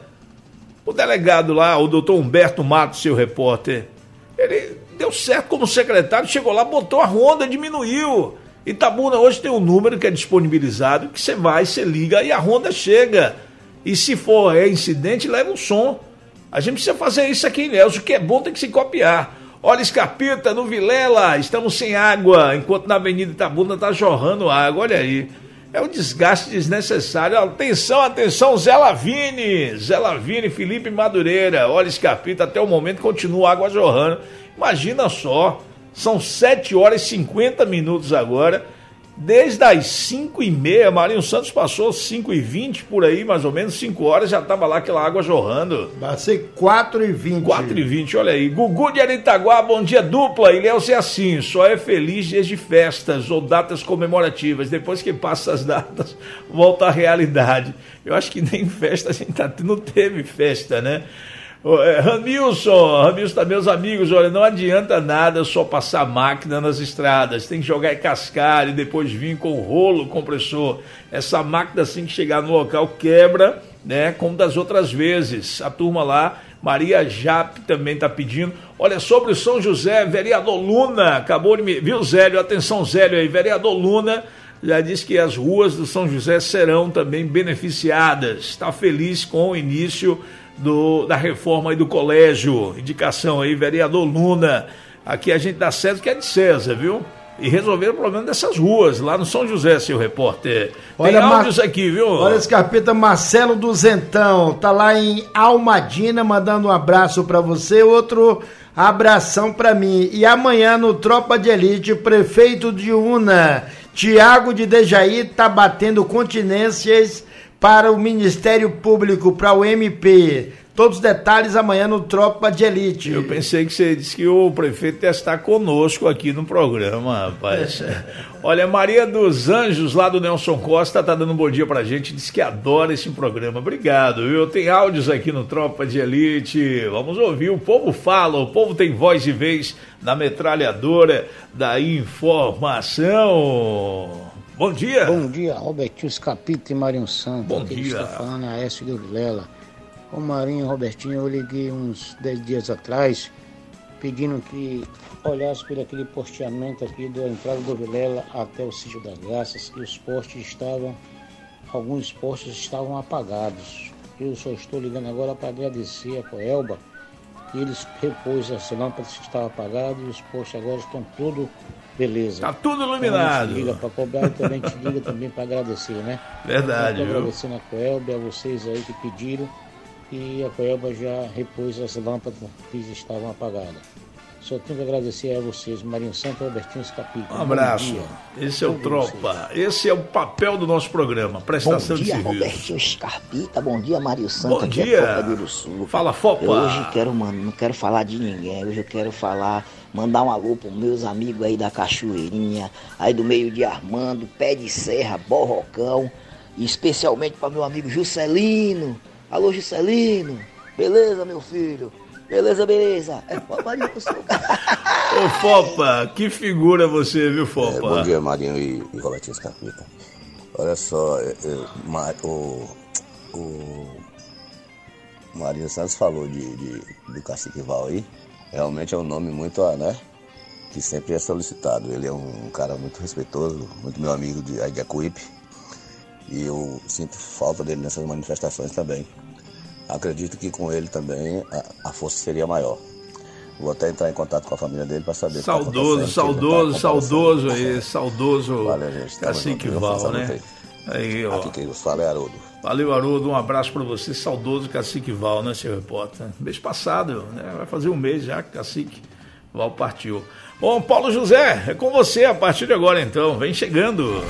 O delegado lá, o doutor Humberto Matos, seu repórter, ele deu certo como secretário, chegou lá, botou a ronda, diminuiu. Itabuna hoje tem um número que é disponibilizado, que você vai, você liga e a ronda chega. E se for é incidente, leva um som. A gente precisa fazer isso aqui em Ilhéus, o que é bom tem que se copiar. Olha, Scarpita, no Vilela, estamos sem água, enquanto na Avenida Itabuna está jorrando água, olha aí. É um desgaste desnecessário. Atenção, atenção, Zé Lavini, Zé Lavini, Felipe Madureira. Olha, Scarpita, até o momento continua a água jorrando. Imagina só, são sete horas e cinquenta minutos agora desde as cinco e meia, Marinho Santos passou cinco e vinte por aí, mais ou menos, cinco horas, já estava lá aquela água jorrando. Vai ser quatro e vinte. quatro e vinte, olha aí. Gugu de Aritaguá, bom dia dupla. Ilhéus é assim, só é feliz dias de festas ou datas comemorativas. Depois que passa as datas, volta à realidade. Eu acho que nem festa a gente tá, não teve festa, né? Ramilson, Ramilson, meus amigos, olha, não adianta nada só passar máquina nas estradas, tem que jogar em cascalho e depois vir com rolo compressor. Essa máquina, assim que chegar no local, quebra, né, como das outras vezes. A turma lá, Maria Jap também está pedindo. Olha, sobre o São José, vereador Luna, acabou de me... Viu, Zélio? Atenção, Zélio aí, vereador Luna já disse que as ruas do São José serão também beneficiadas. Está feliz com o início Do, da reforma aí do colégio. Indicação aí, vereador Luna. Aqui a gente dá certo que é de César, viu? E resolver o problema dessas ruas lá no São José, seu repórter. Tem olha, áudios Mar... aqui, viu? Olha, Scarpeta, Marcelo Duzentão tá lá em Almadina, mandando um abraço pra você, outro abração pra mim. E amanhã no Tropa de Elite, prefeito de Una, Tiago de Dejaí, tá batendo continências para o Ministério Público, para o M P. Todos os detalhes amanhã no Tropa de Elite. Eu pensei que você disse que o prefeito ia estar conosco aqui no programa, rapaz. Olha, Maria dos Anjos, lá do Nelson Costa, tá dando um bom dia pra gente, diz que adora esse programa. Obrigado, viu? Tem áudios aqui no Tropa de Elite. Vamos ouvir, o povo fala, o povo tem voz e vez na metralhadora da informação. Bom dia. Bom dia, Robertinho Escapita e Marinho Santos. Bom Aqui dia. Está falando a Aécio de Vilela. O Marinho, Robertinho, eu liguei uns dez dias atrás, pedindo que olhasse por aquele posteamento aqui da entrada do Vilela até o Sítio das Graças, que os postes estavam, alguns postes estavam apagados. Eu só estou ligando agora para agradecer a Coelba, que eles repôs as lâmpadas que estavam apagadas e os postes agora estão tudo beleza. Tá tudo iluminado. Então, liga para cobrar e também te liga também para agradecer, né? Verdade. Estou agradecendo a Coelba, a vocês aí que pediram, e a Coelba já repôs as lâmpadas que estavam apagadas. Só tenho que agradecer a vocês, Marinho Santos e Robertinho Escapita. Um abraço. Esse é o Tropa. Esse é o papel do nosso programa, prestação de serviço. Bom dia, Robertinho Escapita. Bom dia, Marinho Santos. Bom dia. É do Sul. Fala, Fopa. Eu hoje quero, mano, não quero falar de ninguém. Hoje eu quero falar, mandar um alô para meus amigos aí da Cachoeirinha, aí do meio de Armando, Pé de Serra, Borrocão, e especialmente para meu amigo Juscelino. Alô, Juscelino. Beleza, meu filho? Beleza, beleza. É Marinho pro seu cara. Ô, Fopa, que figura você, viu, Fopa? É, bom dia, Marinho e, e Robertinho Escapita. Olha só, eu, eu, o, o Marinho Santos falou de, de, do Cacique Val aí. Realmente é um nome muito, né, que sempre é solicitado. Ele é um, um cara muito respeitoso, muito meu amigo de, de Acuípe. E eu sinto falta dele nessas manifestações também. Acredito que com ele também a, a força seria maior. Vou até entrar em contato com a família dele para saber. Saudoso, saudoso, saudoso aí, saudoso. Valeu, gente. Cacique Val, né? Aí, ó. Aqui quem nos fala é Haroldo. Valeu, Haroldo. Um abraço para você, saudoso Cacique Val, né, seu repórter? Mês passado, né? Vai fazer um mês já que Cacique Val partiu. Bom, Paulo José, é com você a partir de agora então. Vem chegando.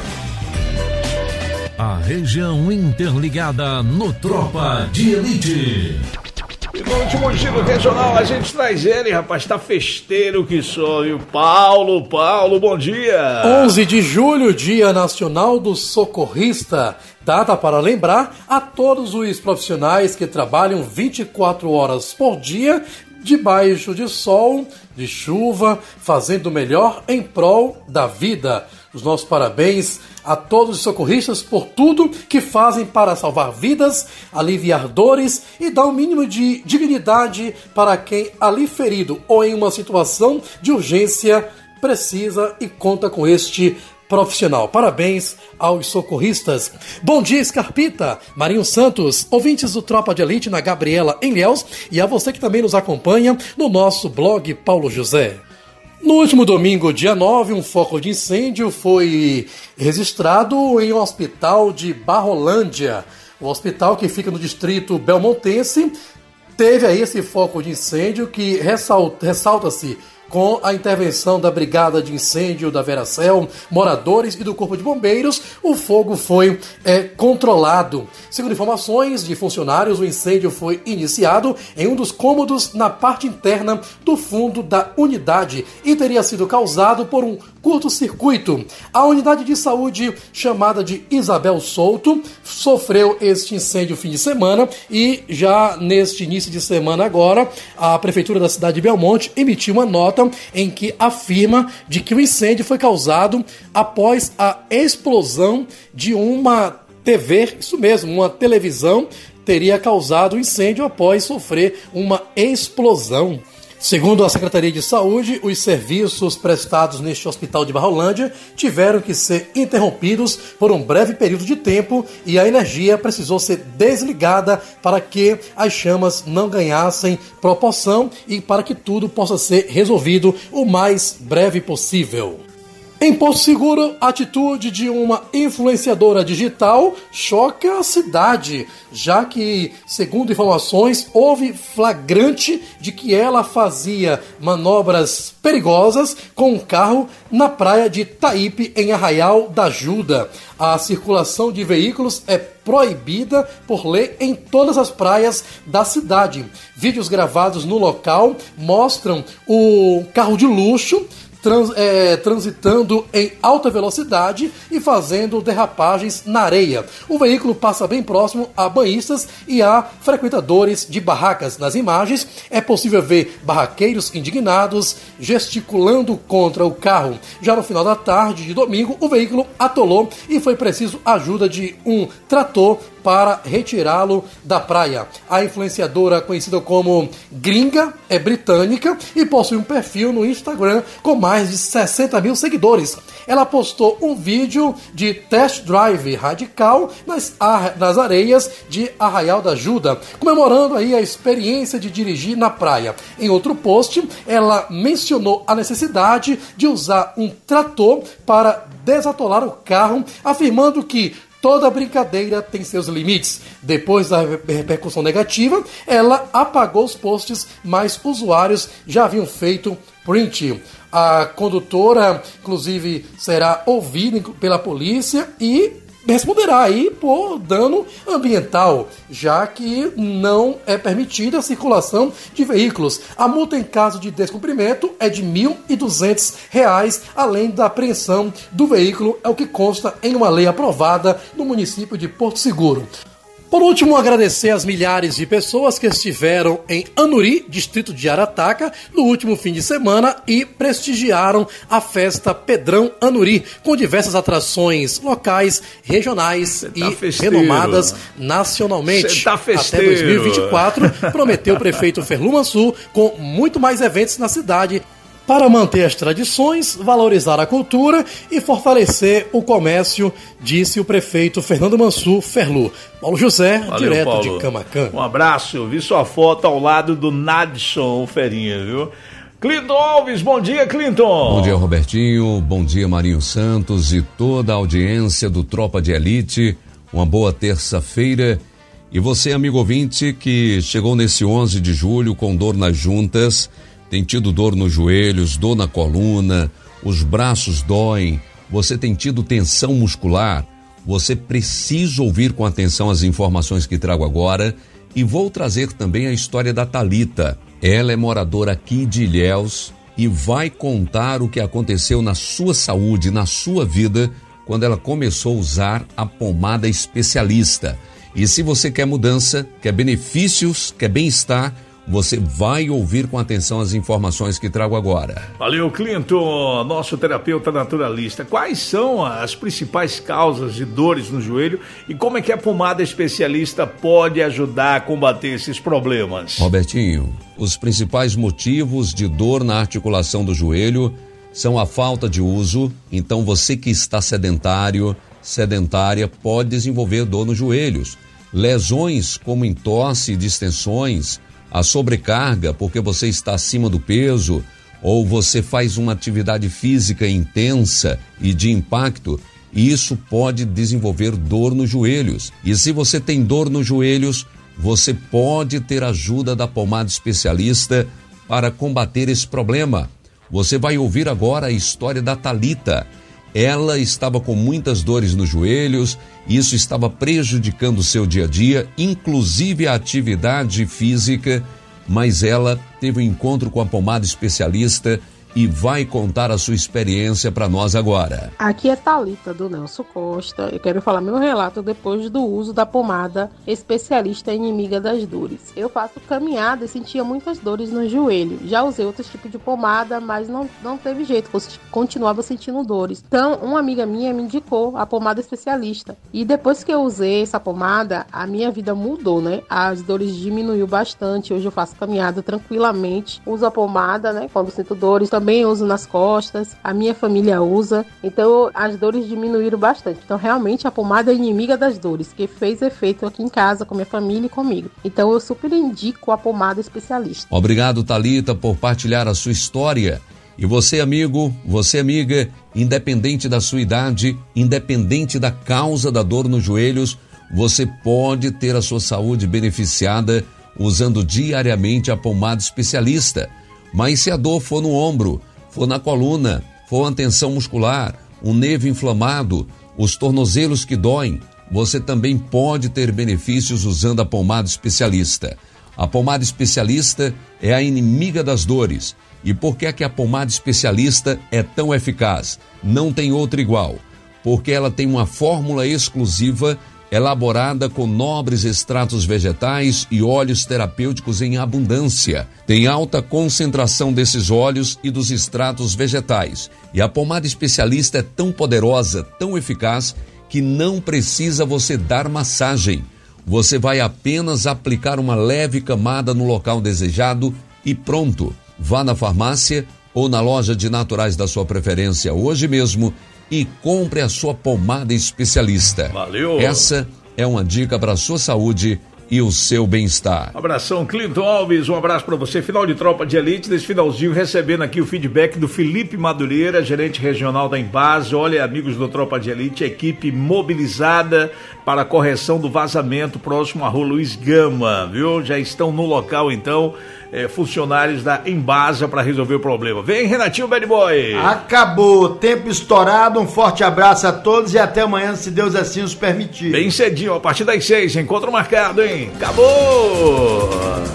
A região interligada no Tropa de Elite. E no último giro regional a gente traz ele, rapaz, tá festeiro que só, viu? Paulo, Paulo, bom dia. onze de julho, Dia Nacional do Socorrista. Data para lembrar a todos os profissionais que trabalham vinte e quatro horas por dia, debaixo de sol, de chuva, fazendo o melhor em prol da vida. Os nossos parabéns a todos os socorristas por tudo que fazem para salvar vidas, aliviar dores e dar um mínimo de dignidade para quem ali ferido ou em uma situação de urgência precisa e conta com este profissional. Parabéns aos socorristas. Bom dia, Scarpita, Marinho Santos, ouvintes do Tropa de Elite na Gabriela em Ilhéus e a você que também nos acompanha no nosso blog Paulo José. No último domingo, dia nove, um foco de incêndio foi registrado em um hospital de Barrolândia. O hospital que fica no distrito belmontense teve aí esse foco de incêndio que ressalta, ressalta-se com a intervenção da Brigada de Incêndio da Veracel, moradores e do Corpo de Bombeiros, o fogo foi é, controlado. Segundo informações de funcionários, o incêndio foi iniciado em um dos cômodos na parte interna do fundo da unidade e teria sido causado por um curto-circuito. A unidade de saúde, chamada de Isabel Souto, sofreu este incêndio fim de semana e já neste início de semana agora, a Prefeitura da cidade de Belmonte emitiu uma nota em que afirma de que o incêndio foi causado após a explosão de uma T V, isso mesmo, uma televisão teria causado o incêndio após sofrer uma explosão. Segundo a Secretaria de Saúde, os serviços prestados neste hospital de Barrolândia tiveram que ser interrompidos por um breve período de tempo e a energia precisou ser desligada para que as chamas não ganhassem proporção e para que tudo possa ser resolvido o mais breve possível. Em Porto Seguro, a atitude de uma influenciadora digital choca a cidade, já que, segundo informações, houve flagrante de que ela fazia manobras perigosas com um carro na praia de Taípe, em Arraial da Ajuda. A circulação de veículos é proibida por lei em todas as praias da cidade. Vídeos gravados no local mostram o carro de luxo Trans, é, transitando em alta velocidade e fazendo derrapagens na areia. O veículo passa bem próximo a banhistas e a frequentadores de barracas. Nas imagens é possível ver barraqueiros indignados gesticulando contra o carro. Já no final da tarde de domingo, o veículo atolou e foi preciso a ajuda de um trator para retirá-lo da praia. A influenciadora, conhecida como Gringa, é britânica e possui um perfil no Instagram com mais de sessenta mil seguidores. Ela postou um vídeo de test drive radical nas, nas areias de Arraial da Ajuda, comemorando aí a experiência de dirigir na praia. Em outro post, ela mencionou a necessidade de usar um trator para desatolar o carro, afirmando que toda brincadeira tem seus limites. Depois da repercussão negativa, ela apagou os posts, mas usuários já haviam feito print. A condutora, inclusive, será ouvida pela polícia e responderá aí por dano ambiental, já que não é permitida a circulação de veículos. A multa em caso de descumprimento é de mil e duzentos reais, além da apreensão do veículo, é o que consta em uma lei aprovada no município de Porto Seguro. Por último, agradecer às milhares de pessoas que estiveram em Anuri, distrito de Arataca, no último fim de semana e prestigiaram a festa Pedrão Anuri, com diversas atrações locais, regionais e festeiro. renomadas nacionalmente. Tá Até dois mil e vinte e quatro, prometeu o prefeito Ferlu Mansur com muito mais eventos na cidade, para manter as tradições, valorizar a cultura e fortalecer o comércio, disse o prefeito Fernando Mansur Ferlu. Paulo José, Valeu, direto Paulo. de Camacan. Um abraço, eu vi sua foto ao lado do Nadson Ferinha, viu? Clinton Alves, bom dia, Clinton. Bom dia, Robertinho, bom dia, Marinho Santos e toda a audiência do Tropa de Elite. Uma boa terça-feira. E você, amigo ouvinte, que chegou nesse onze de julho com dor nas juntas, tem tido dor nos joelhos, dor na coluna, os braços doem, você tem tido tensão muscular, você precisa ouvir com atenção as informações que trago agora e vou trazer também a história da Thalita. Ela é moradora aqui de Ilhéus e vai contar o que aconteceu na sua saúde, na sua vida, quando ela começou a usar a pomada especialista. E se você quer mudança, quer benefícios, quer bem-estar, você vai ouvir com atenção as informações que trago agora. Valeu, Clinton, nosso terapeuta naturalista. Quais são as principais causas de dores no joelho e como é que a pomada especialista pode ajudar a combater esses problemas? Robertinho, os principais motivos de dor na articulação do joelho são a falta de uso. Então você que está sedentário, sedentária, pode desenvolver dor nos joelhos. Lesões como entorse e distensões, a sobrecarga porque você está acima do peso ou você faz uma atividade física intensa e de impacto, e isso pode desenvolver dor nos joelhos. E se você tem dor nos joelhos, você pode ter ajuda da pomada especialista para combater esse problema. Você vai ouvir agora a história da Thalita. Ela estava com muitas dores nos joelhos, e isso estava prejudicando o seu dia a dia, inclusive a atividade física, mas ela teve um encontro com a pomada especialista e vai contar a sua experiência para nós agora. Aqui é Thalita, do Nelson Costa. Eu quero falar meu relato depois do uso da pomada especialista inimiga das dores. Eu faço caminhada e sentia muitas dores no joelho. Já usei outros tipos de pomada, mas não, não teve jeito, continuava sentindo dores. Então, uma amiga minha me indicou a pomada especialista. E depois que eu usei essa pomada, a minha vida mudou, né? As dores diminuiu bastante. Hoje eu faço caminhada tranquilamente. Uso a pomada, né? Quando sinto dores, também uso nas costas, a minha família usa, então as dores diminuíram bastante. Então realmente a pomada é inimiga das dores, que fez efeito aqui em casa com minha família e comigo. Então eu super indico a pomada especialista. Obrigado, Thalita, por partilhar a sua história. E você, amigo, você, amiga, independente da sua idade, independente da causa da dor nos joelhos, você pode ter a sua saúde beneficiada usando diariamente a pomada especialista. Mas se a dor for no ombro, for na coluna, for uma tensão muscular, um nervo inflamado, os tornozelos que doem, você também pode ter benefícios usando a pomada especialista. A pomada especialista é a inimiga das dores. E por que é que a pomada especialista é tão eficaz? Não tem outra igual. Porque ela tem uma fórmula exclusiva elaborada com nobres extratos vegetais e óleos terapêuticos em abundância. Tem alta concentração desses óleos e dos extratos vegetais. E a pomada especialista é tão poderosa, tão eficaz, que não precisa você dar massagem. Você vai apenas aplicar uma leve camada no local desejado e pronto. Vá na farmácia ou na loja de naturais da sua preferência hoje mesmo e compre a sua pomada especialista. Valeu! Essa é uma dica para a sua saúde e o seu bem-estar. Abração, Clinton Alves, um abraço para você. Final de Tropa de Elite, desse finalzinho, recebendo aqui o feedback do Felipe Madureira, gerente regional da Embase. Olha, amigos do Tropa de Elite, equipe mobilizada para a correção do vazamento próximo à Rua Luiz Gama, viu? Já estão no local, então, é, funcionários da Embasa para resolver o problema. Vem, Renatinho Bad Boy! Acabou, tempo estourado, um forte abraço a todos e até amanhã, se Deus assim nos permitir. Bem cedinho, a partir das seis, encontro marcado, hein? Acabou!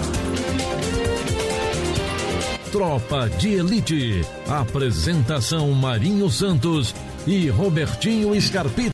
Tropa de Elite. Apresentação Marinho Santos e Robertinho Scarpita.